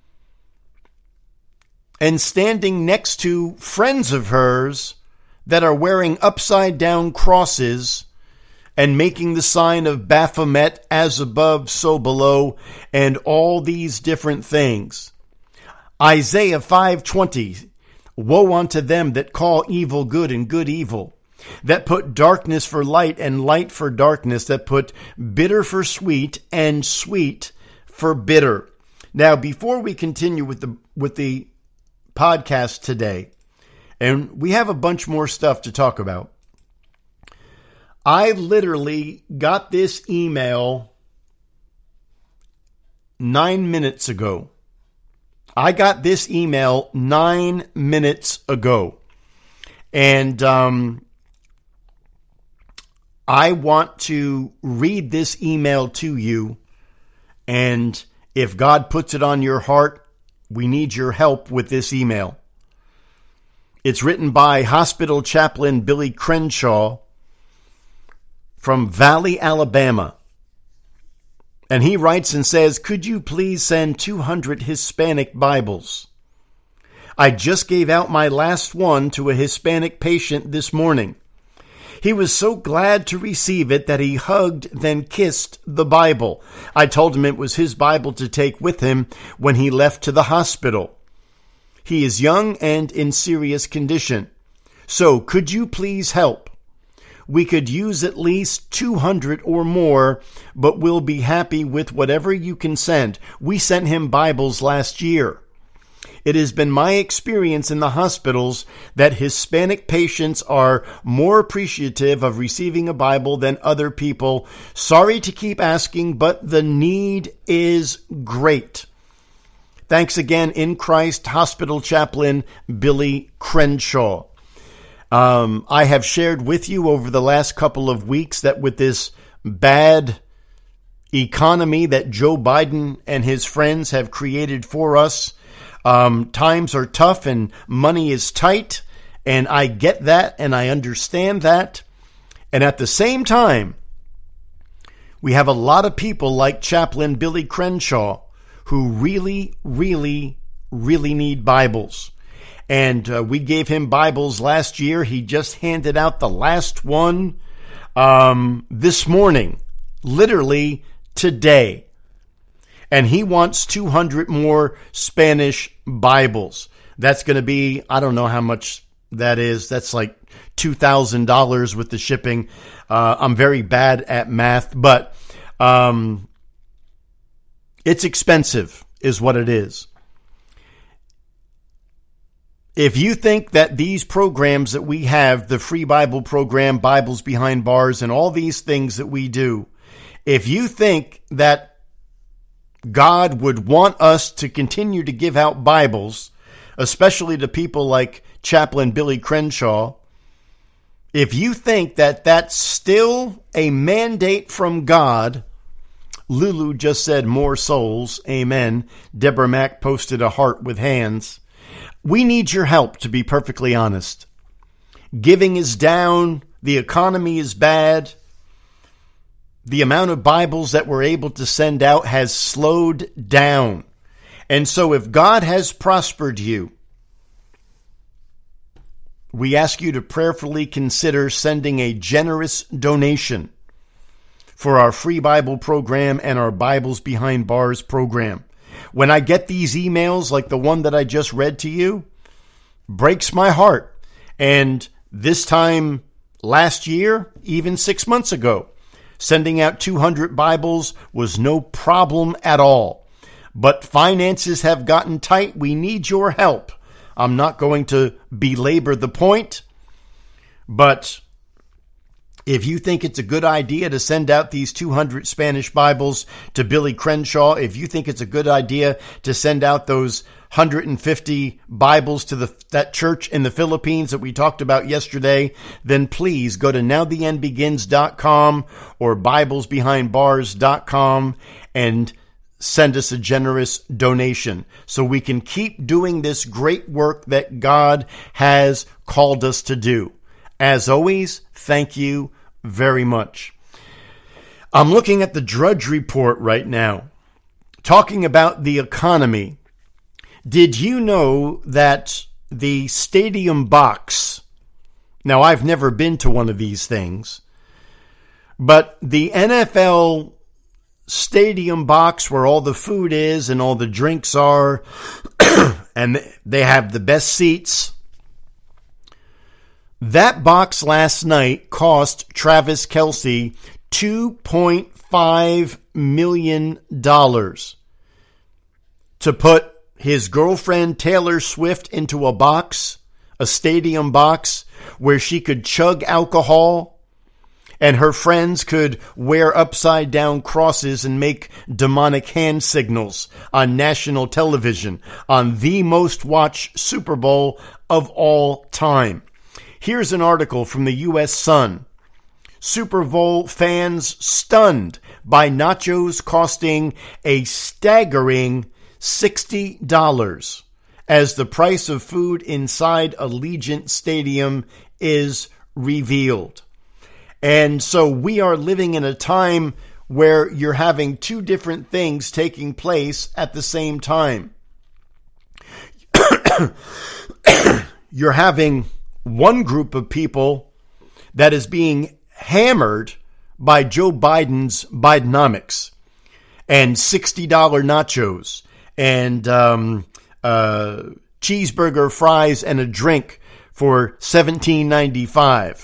and standing next to friends of hers that are wearing upside down crosses and making the sign of Baphomet, as above, so below, and all these different things. Isaiah 5:20, Woe unto them that call evil good and good evil, that put darkness for light and light for darkness, that put bitter for sweet and sweet for bitter. Now, before we continue with the podcast today, and we have a bunch more stuff to talk about, I literally got this email 9 minutes ago. I got this email 9 minutes ago. And I want to read this email to you. And if God puts it on your heart, we need your help with this email. It's written by Hospital Chaplain Billy Crenshaw from Valley, Alabama. And he writes and says, could you please send 200 Hispanic Bibles? I just gave out my last one to a Hispanic patient this morning. He was so glad to receive it that he hugged, then kissed the Bible. I told him it was his Bible to take with him when he left to the hospital. He is young and in serious condition. So could you please help? We could use at least 200 or more, but we'll be happy with whatever you can send. We sent him Bibles last year. It has been my experience in the hospitals that Hispanic patients are more appreciative of receiving a Bible than other people. Sorry to keep asking, but the need is great. Thanks again, in Christ, Hospital Chaplain Billy Crenshaw. I have shared with you over the last couple of weeks that with this bad economy that Joe Biden and his friends have created for us, times are tough and money is tight, and I get that and I understand that. And at the same time, we have a lot of people like Chaplain Billy Crenshaw who really, really, really need Bibles. And we gave him Bibles last year. He just handed out the last one this morning, literally today. And he wants 200 more Spanish Bibles. That's going to be, I don't know how much that is. That's like $2,000 with the shipping. I'm very bad at math, but it's expensive is what it is. If you think that these programs that we have, the free Bible program, Bibles Behind Bars, and all these things that we do, if you think that God would want us to continue to give out Bibles, especially to people like Chaplain Billy Crenshaw, if you think that that's still a mandate from God, Lulu just said more souls, amen. Deborah Mack posted a heart with hands. We need your help, to be perfectly honest. Giving is down. The economy is bad. The amount of Bibles that we're able to send out has slowed down. And so if God has prospered you, we ask you to prayerfully consider sending a generous donation for our free Bible program and our Bibles Behind Bars program. When I get these emails like the one that I just read to you, breaks my heart. And this time last year, even 6 months ago, sending out 200 Bibles was no problem at all. But finances have gotten tight. We need your help. I'm not going to belabor the point, but if you think it's a good idea to send out these 200 Spanish Bibles to Billy Crenshaw, if you think it's a good idea to send out those 150 Bibles to that church in the Philippines that we talked about yesterday, then please go to nowtheendbegins.com or biblesbehindbars.com and send us a generous donation so we can keep doing this great work that God has called us to do. As always, thank you very much. I'm looking at the Drudge Report right now, talking about the economy. Did you know that the Stadium Box, now I've never been to one of these things, but the NFL Stadium Box where all the food is and all the drinks are, and they have the best seats, That box last night cost Travis Kelce $2.5 million to put his girlfriend Taylor Swift into a box, a stadium box, where she could chug alcohol and her friends could wear upside down crosses and make demonic hand signals on national television on the most watched Super Bowl of all time. Here's an article from the U.S. Sun. Super Bowl fans stunned by nachos costing a staggering $60 as the price of food inside Allegiant Stadium is revealed. And so we are living in a time where you're having two different things taking place at the same time. You're having one group of people that is being hammered by Joe Biden's Bidenomics and $60 nachos and cheeseburger, fries, and a drink for $17.95.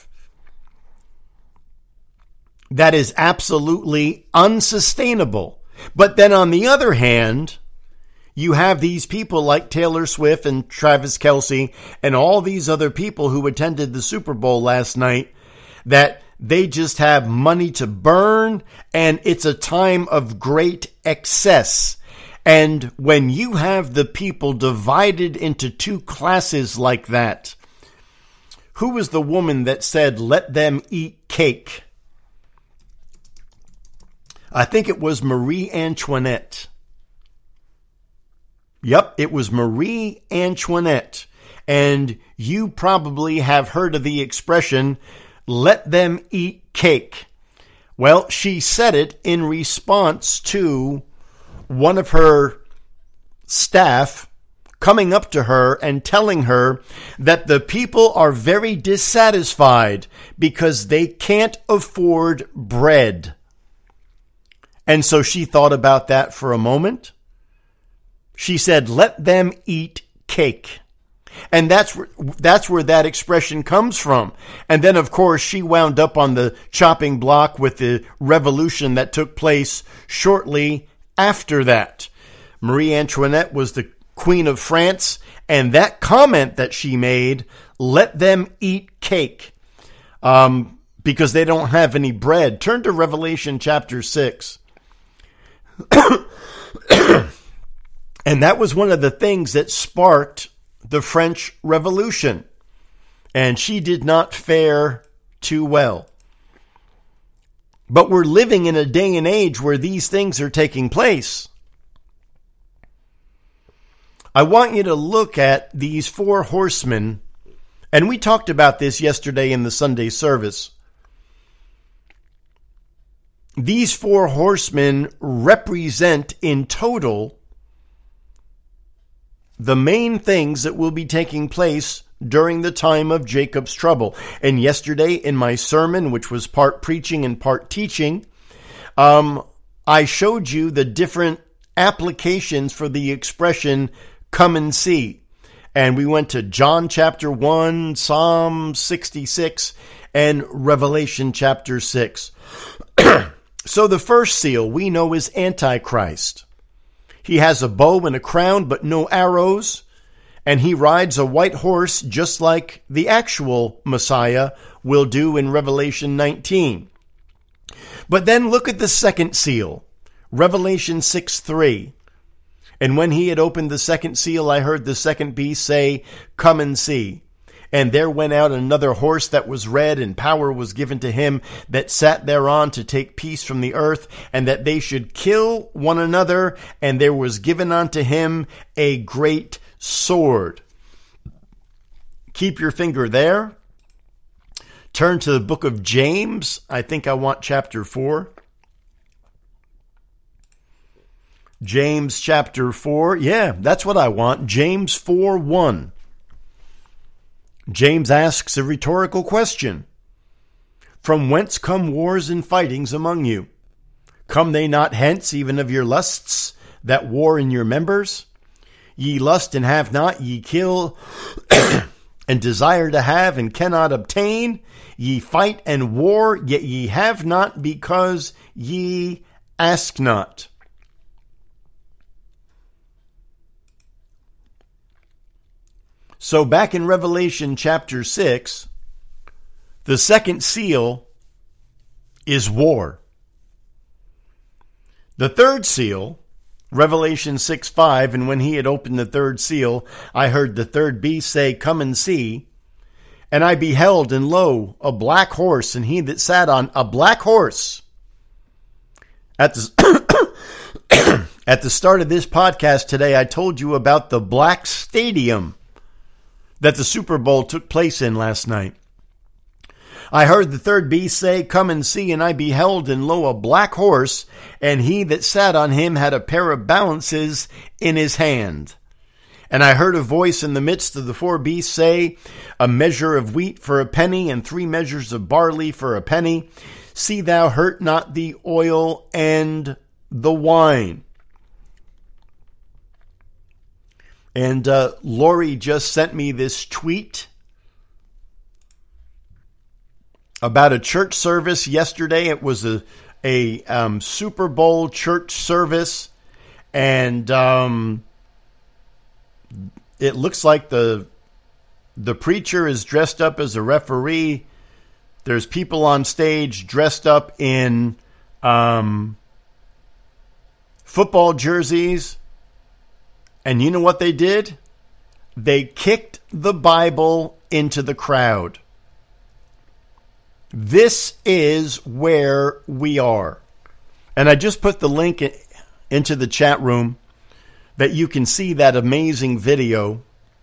That is absolutely unsustainable. But then on the other hand, you have these people like Taylor Swift and Travis Kelce and all these other people who attended the Super Bowl last night that they just have money to burn, and it's a time of great excess. And when you have the people divided into two classes like that, who was the woman that said, let them eat cake? I think it was Marie Antoinette. Yep, it was Marie Antoinette. And you probably have heard of the expression, let them eat cake. Well, she said it in response to one of her staff coming up to her and telling her that the people are very dissatisfied because they can't afford bread. And so she thought about that for a moment. She said, let them eat cake. And that's where that expression comes from. And then, of course, she wound up on the chopping block with the revolution that took place shortly after that. Marie Antoinette was the Queen of France, and that comment that she made, let them eat cake, because they don't have any bread. Turn to Revelation chapter 6. And that was one of the things that sparked the French Revolution. And she did not fare too well. But we're living in a day and age where these things are taking place. I want you to look at these four horsemen, and we talked about this yesterday in the Sunday service. These four horsemen represent in total the main things that will be taking place during the time of Jacob's trouble. And yesterday in my sermon, which was part preaching and part teaching, I showed you the different applications for the expression, come and see. And we went to John chapter 1, Psalm 66, and Revelation chapter 6. So the first seal we know is Antichrist. He has a bow and a crown, but no arrows. And he rides a white horse just like the actual Messiah will do in Revelation 19. But then look at the second seal, Revelation 6:3. And when he had opened the second seal, I heard the second beast say, come and see. And there went out another horse that was red, and power was given to him that sat thereon to take peace from the earth, and that they should kill one another, and there was given unto him a great sword. Keep your finger there. Turn to the book of James. I think I want chapter 4. James chapter 4. Yeah, that's what I want. James 4:1. James asks a rhetorical question. From whence come wars and fightings among you? Come they not hence, even of your lusts, that war in your members? Ye lust and have not, ye kill, and desire to have and cannot obtain. Ye fight and war, yet ye have not because ye ask not. So back in Revelation chapter 6, the second seal is war. The third seal, Revelation 6:5, and when he had opened the third seal, I heard the third beast say, Come and see. And I beheld, and lo, a black horse, and he that sat on a black horse. At the start of this podcast today, I told you about the black stadium that the Super Bowl took place in last night. I heard the third beast say, Come and see, and I beheld, and lo, a black horse, and he that sat on him had a pair of balances in his hand. And I heard a voice in the midst of the four beasts say, A measure of wheat for a penny, and 3 measures of barley for a penny. See thou hurt not the oil and the wine. And Lori just sent me this tweet about a church service yesterday. It was a Super Bowl church service, and it looks like the preacher is dressed up as a referee. There's people on stage dressed up in football jerseys. And you know what they did? They kicked the Bible into the crowd. This is where we are. And I just put the link into the chat room that you can see that amazing video.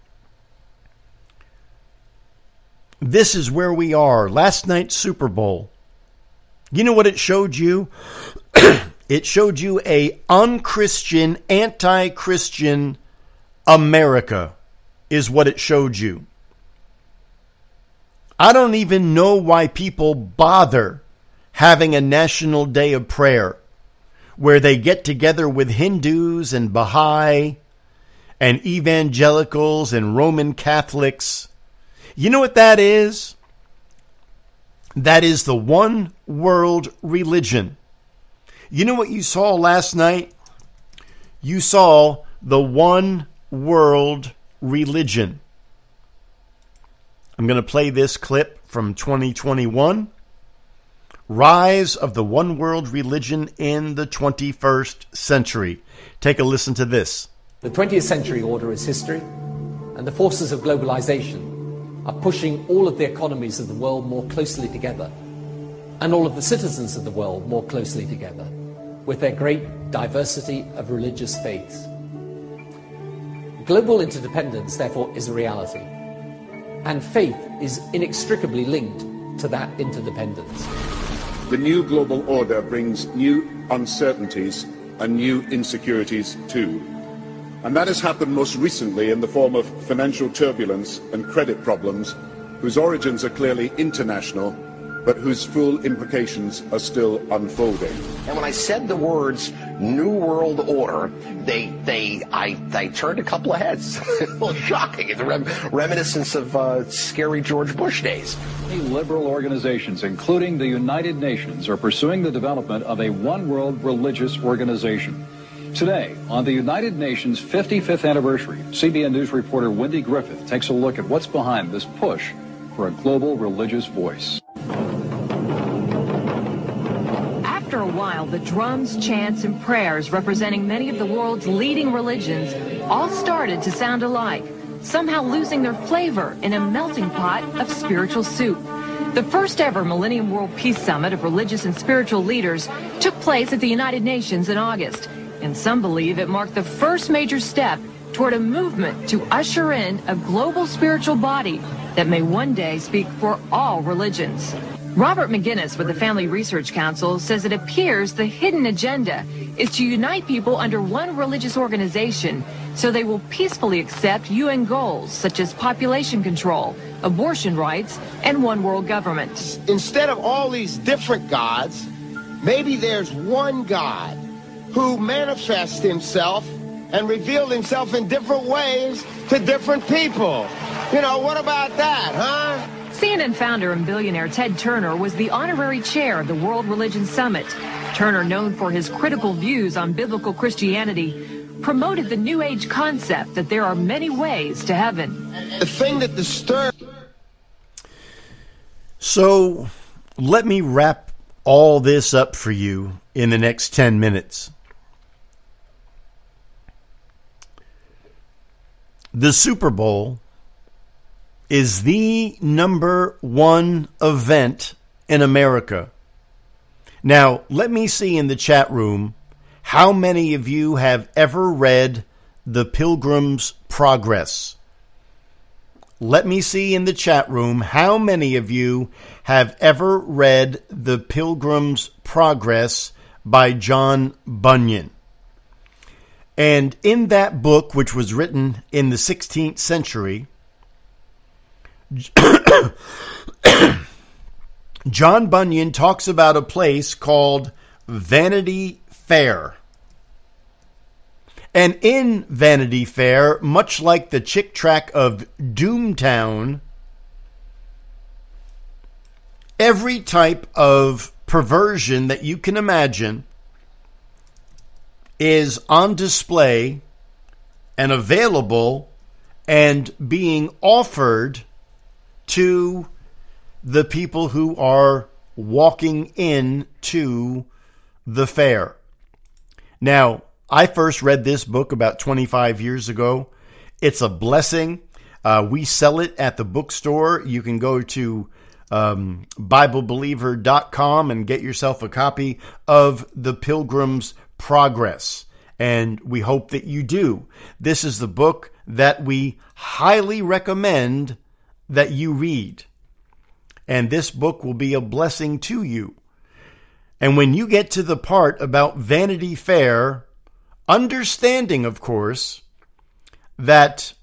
This is where we are. Last night's Super Bowl. You know what it showed you? It showed you a unchristian, anti-Christian America is what it showed you. I don't even know why people bother having a national day of prayer where they get together with Hindus and Baha'i and evangelicals and Roman Catholics. You know what that is? That is the one world religion. You know what you saw last night? You saw the one world religion. I'm going to play this clip from 2021. Rise of the one world religion in the 21st century. Take a listen to this. The 20th century order is history, and the forces of globalization are pushing all of the economies of the world more closely together, and all of the citizens of the world more closely together, with their great diversity of religious faiths. Global interdependence, therefore, is a reality, and faith is inextricably linked to that interdependence. The new global order brings new uncertainties and new insecurities too. And that has happened most recently in the form of financial turbulence and credit problems, whose origins are clearly international, but whose full implications are still unfolding. And when I said the words New World Order, I turned a couple of heads. A little shocking. It's a reminiscence of scary George Bush days. Liberal organizations, including the United Nations, are pursuing the development of a one-world religious organization. Today, on the United Nations' 55th anniversary, CBN News reporter Wendy Griffith takes a look at what's behind this push for a global religious voice. After a while, the drums, chants, and prayers representing many of the world's leading religions all started to sound alike, somehow losing their flavor in a melting pot of spiritual soup. The first ever Millennium World Peace Summit of religious and spiritual leaders took place at the United Nations in August, and some believe it marked the first major step toward a movement to usher in a global spiritual body that may one day speak for all religions. Robert McGinnis with the Family Research Council says it appears the hidden agenda is to unite people under one religious organization so they will peacefully accept UN goals such as population control, abortion rights, and one world government. Instead of all these different gods, maybe there's one God who manifests himself and revealed himself in different ways to different people. You know, what about that, huh? CNN founder and billionaire Ted Turner was the honorary chair of the World Religion Summit. Turner, known for his critical views on biblical Christianity, promoted the New Age concept that there are many ways to heaven. The thing that disturbs... So, let me wrap all this up for you in the next 10 minutes. The Super Bowl is the number one event in America. Now, let me see in the chat room how many of you have ever read The Pilgrim's Progress. Let me see in the chat room how many of you have ever read The Pilgrim's Progress by John Bunyan. And in that book, which was written in the 16th century, John Bunyan talks about a place called Vanity Fair. And in Vanity Fair, much like the Chick tract of Doomtown, every type of perversion that you can imagine is on display and available and being offered to the people who are walking into the fair. Now, I first read this book about 25 years ago. It's a blessing. We sell it at the bookstore. You can go to BibleBeliever.com and get yourself a copy of The Pilgrim's Progress. And we hope that you do. This is the book that we highly recommend that you read. And this book will be a blessing to you. And when you get to the part about Vanity Fair, understanding, of course, that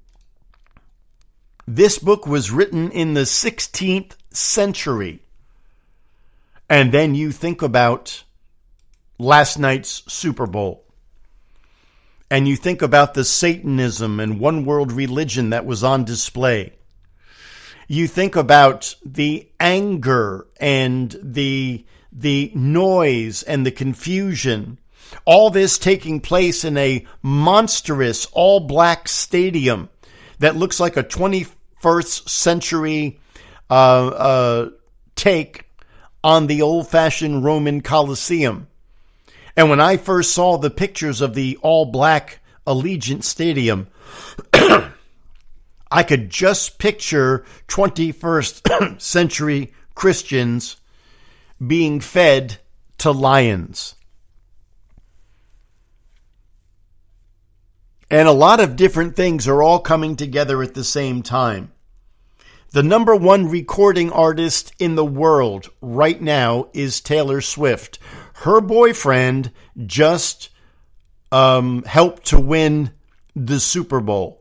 this book was written in the 16th century. And then you think about last night's Super Bowl. And you think about the Satanism and one world religion that was on display. You think about the anger and the noise and the confusion. All this taking place in a monstrous all-black stadium that looks like a 21st century take on the old-fashioned Roman Colosseum. And when I first saw the pictures of the all-black Allegiant Stadium, I could just picture 21st century Christians being fed to lions. And a lot of different things are all coming together at the same time. The number one recording artist in the world right now is Taylor Swift. Her boyfriend just helped to win the Super Bowl.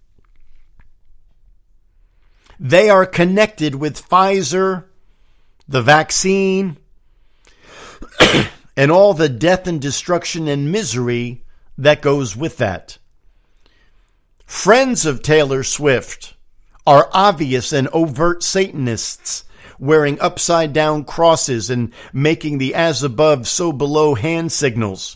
They are connected with Pfizer, the vaccine, and all the death and destruction and misery that goes with that. Friends of Taylor Swift are obvious and overt Satanists, wearing upside-down crosses and making the as above, so below hand signals.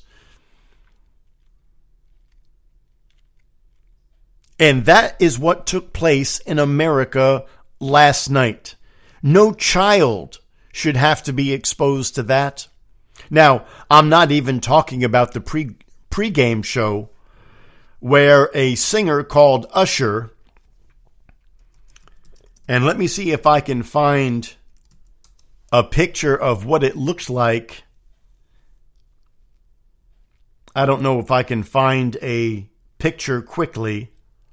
And that is what took place in America last night. No child should have to be exposed to that. Now, I'm not even talking about the pregame show where a singer called Usher, and let me see if I can find a picture of what it looks like. I don't know if I can find a picture quickly,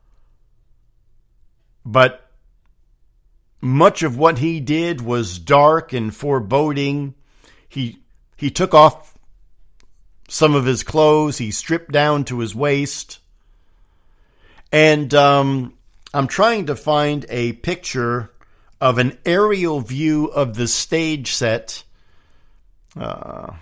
but much of what he did was dark and foreboding. He took off some of his clothes. He stripped down to his waist. And I'm trying to find a picture of an aerial view of the stage set. I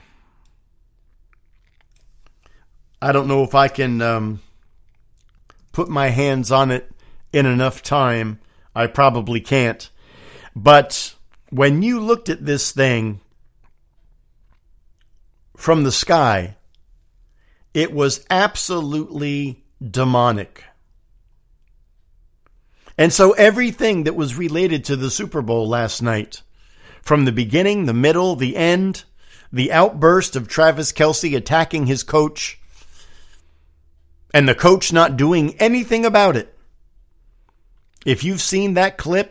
don't know if I can put my hands on it in enough time. I probably can't. But when you looked at this thing from the sky, it was absolutely demonic. And so everything that was related to the Super Bowl last night, from the beginning, the middle, the end, the outburst of Travis Kelce attacking his coach, and the coach not doing anything about it. If you've seen that clip,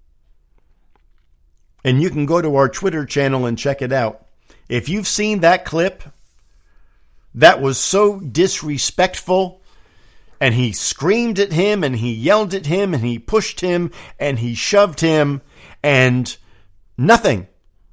and you can go to our Twitter channel and check it out. If you've seen that clip, that was so disrespectful, and he screamed at him, and he yelled at him, and he pushed him, and he shoved him, and nothing.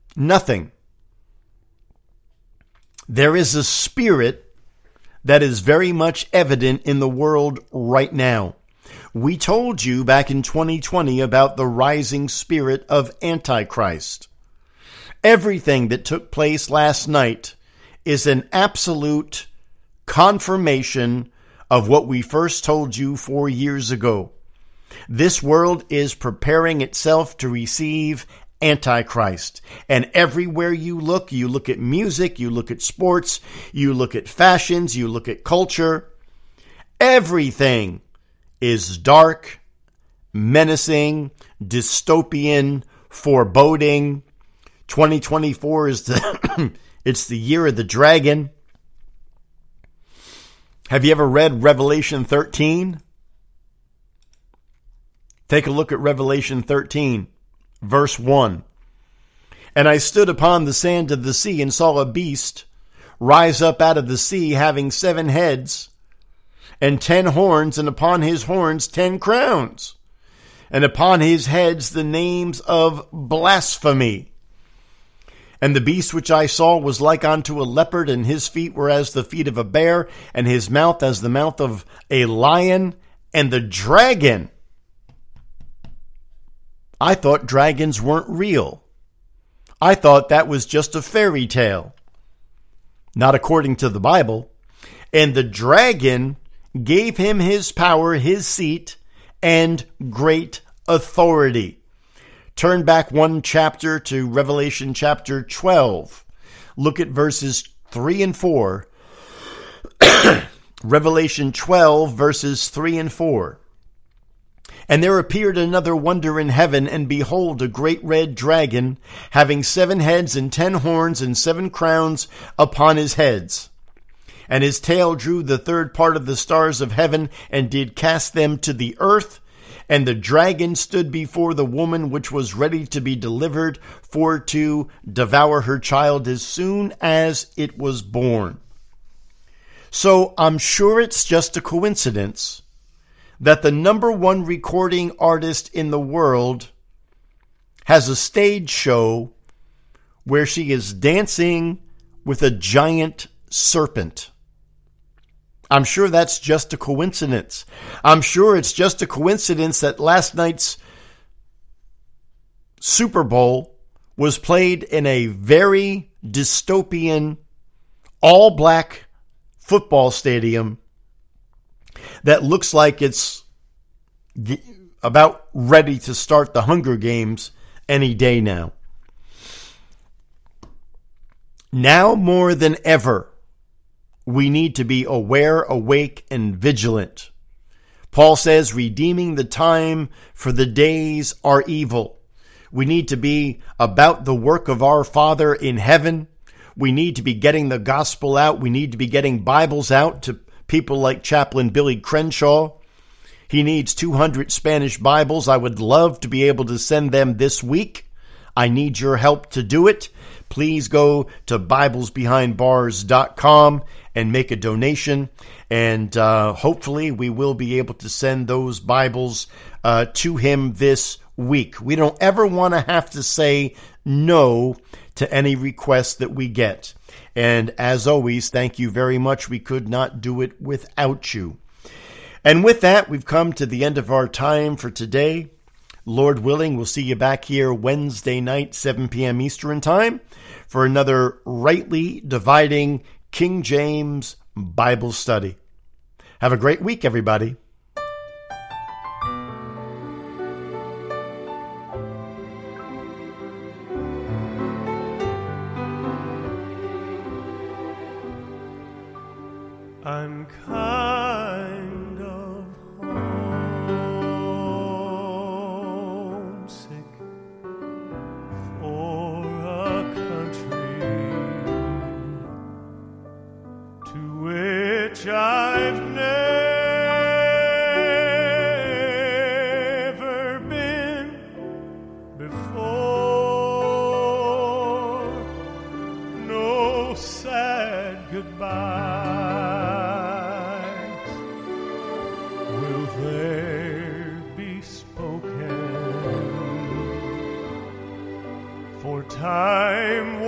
There is a spirit that is very much evident in the world right now. We told you back in 2020 about the rising spirit of Antichrist. Everything that took place last night is an absolute confirmation of what we first told you 4 years ago. This world is preparing itself to receive Antichrist. And everywhere you look at music, you look at sports, you look at fashions, you look at culture. Everything is dark, menacing, dystopian, foreboding. 2024 is it's the year of the dragon. Have you ever read Revelation 13? Take a look at Revelation 13, verse 1. And I stood upon the sand of the sea and saw a beast rise up out of the sea, having 7 heads and 10 horns, and upon his horns 10 crowns, and upon his heads the names of blasphemy. And the beast which I saw was like unto a leopard, and his feet were as the feet of a bear, and his mouth as the mouth of a lion. And the dragon, I thought dragons weren't real. I thought that was just a fairy tale. Not according to the Bible. And the dragon gave him his power, his seat, and great authority. Turn back one chapter to Revelation chapter 12. Look at verses 3 and 4. Revelation 12, verses 3 and 4. And there appeared another wonder in heaven, and behold, a great red dragon, having 7 heads and 10 horns and 7 crowns upon his heads. And his tail drew the 3rd part of the stars of heaven, and did cast them to the earth. And the dragon stood before the woman which was ready to be delivered, for to devour her child as soon as it was born. So I'm sure it's just a coincidence that the number 1 recording artist in the world has a stage show where she is dancing with a giant serpent. I'm sure that's just a coincidence. I'm sure it's just a coincidence that last night's Super Bowl was played in a very dystopian, all-black football stadium that looks like it's about ready to start the Hunger Games any day now. Now more than ever, we need to be aware, awake, and vigilant. Paul says, redeeming the time, for the days are evil. We need to be about the work of our Father in heaven. We need to be getting the gospel out. We need to be getting Bibles out to people like Chaplain Billy Crenshaw. He needs 200 Spanish Bibles. I would love to be able to send them this week. I need your help to do it. Please go to BiblesBehindBars.com and make a donation. And hopefully we will be able to send those Bibles to him this week. We don't ever want to have to say no to any request that we get. And as always, thank you very much. We could not do it without you. And with that, we've come to the end of our time for today. Lord willing, we'll see you back here Wednesday night, 7 p.m. Eastern Time, for another Rightly Dividing King James Bible study. Have a great week, everybody. I'm kind of homesick for a country to which I've never been before. No sad goodbye will there be spoken, for time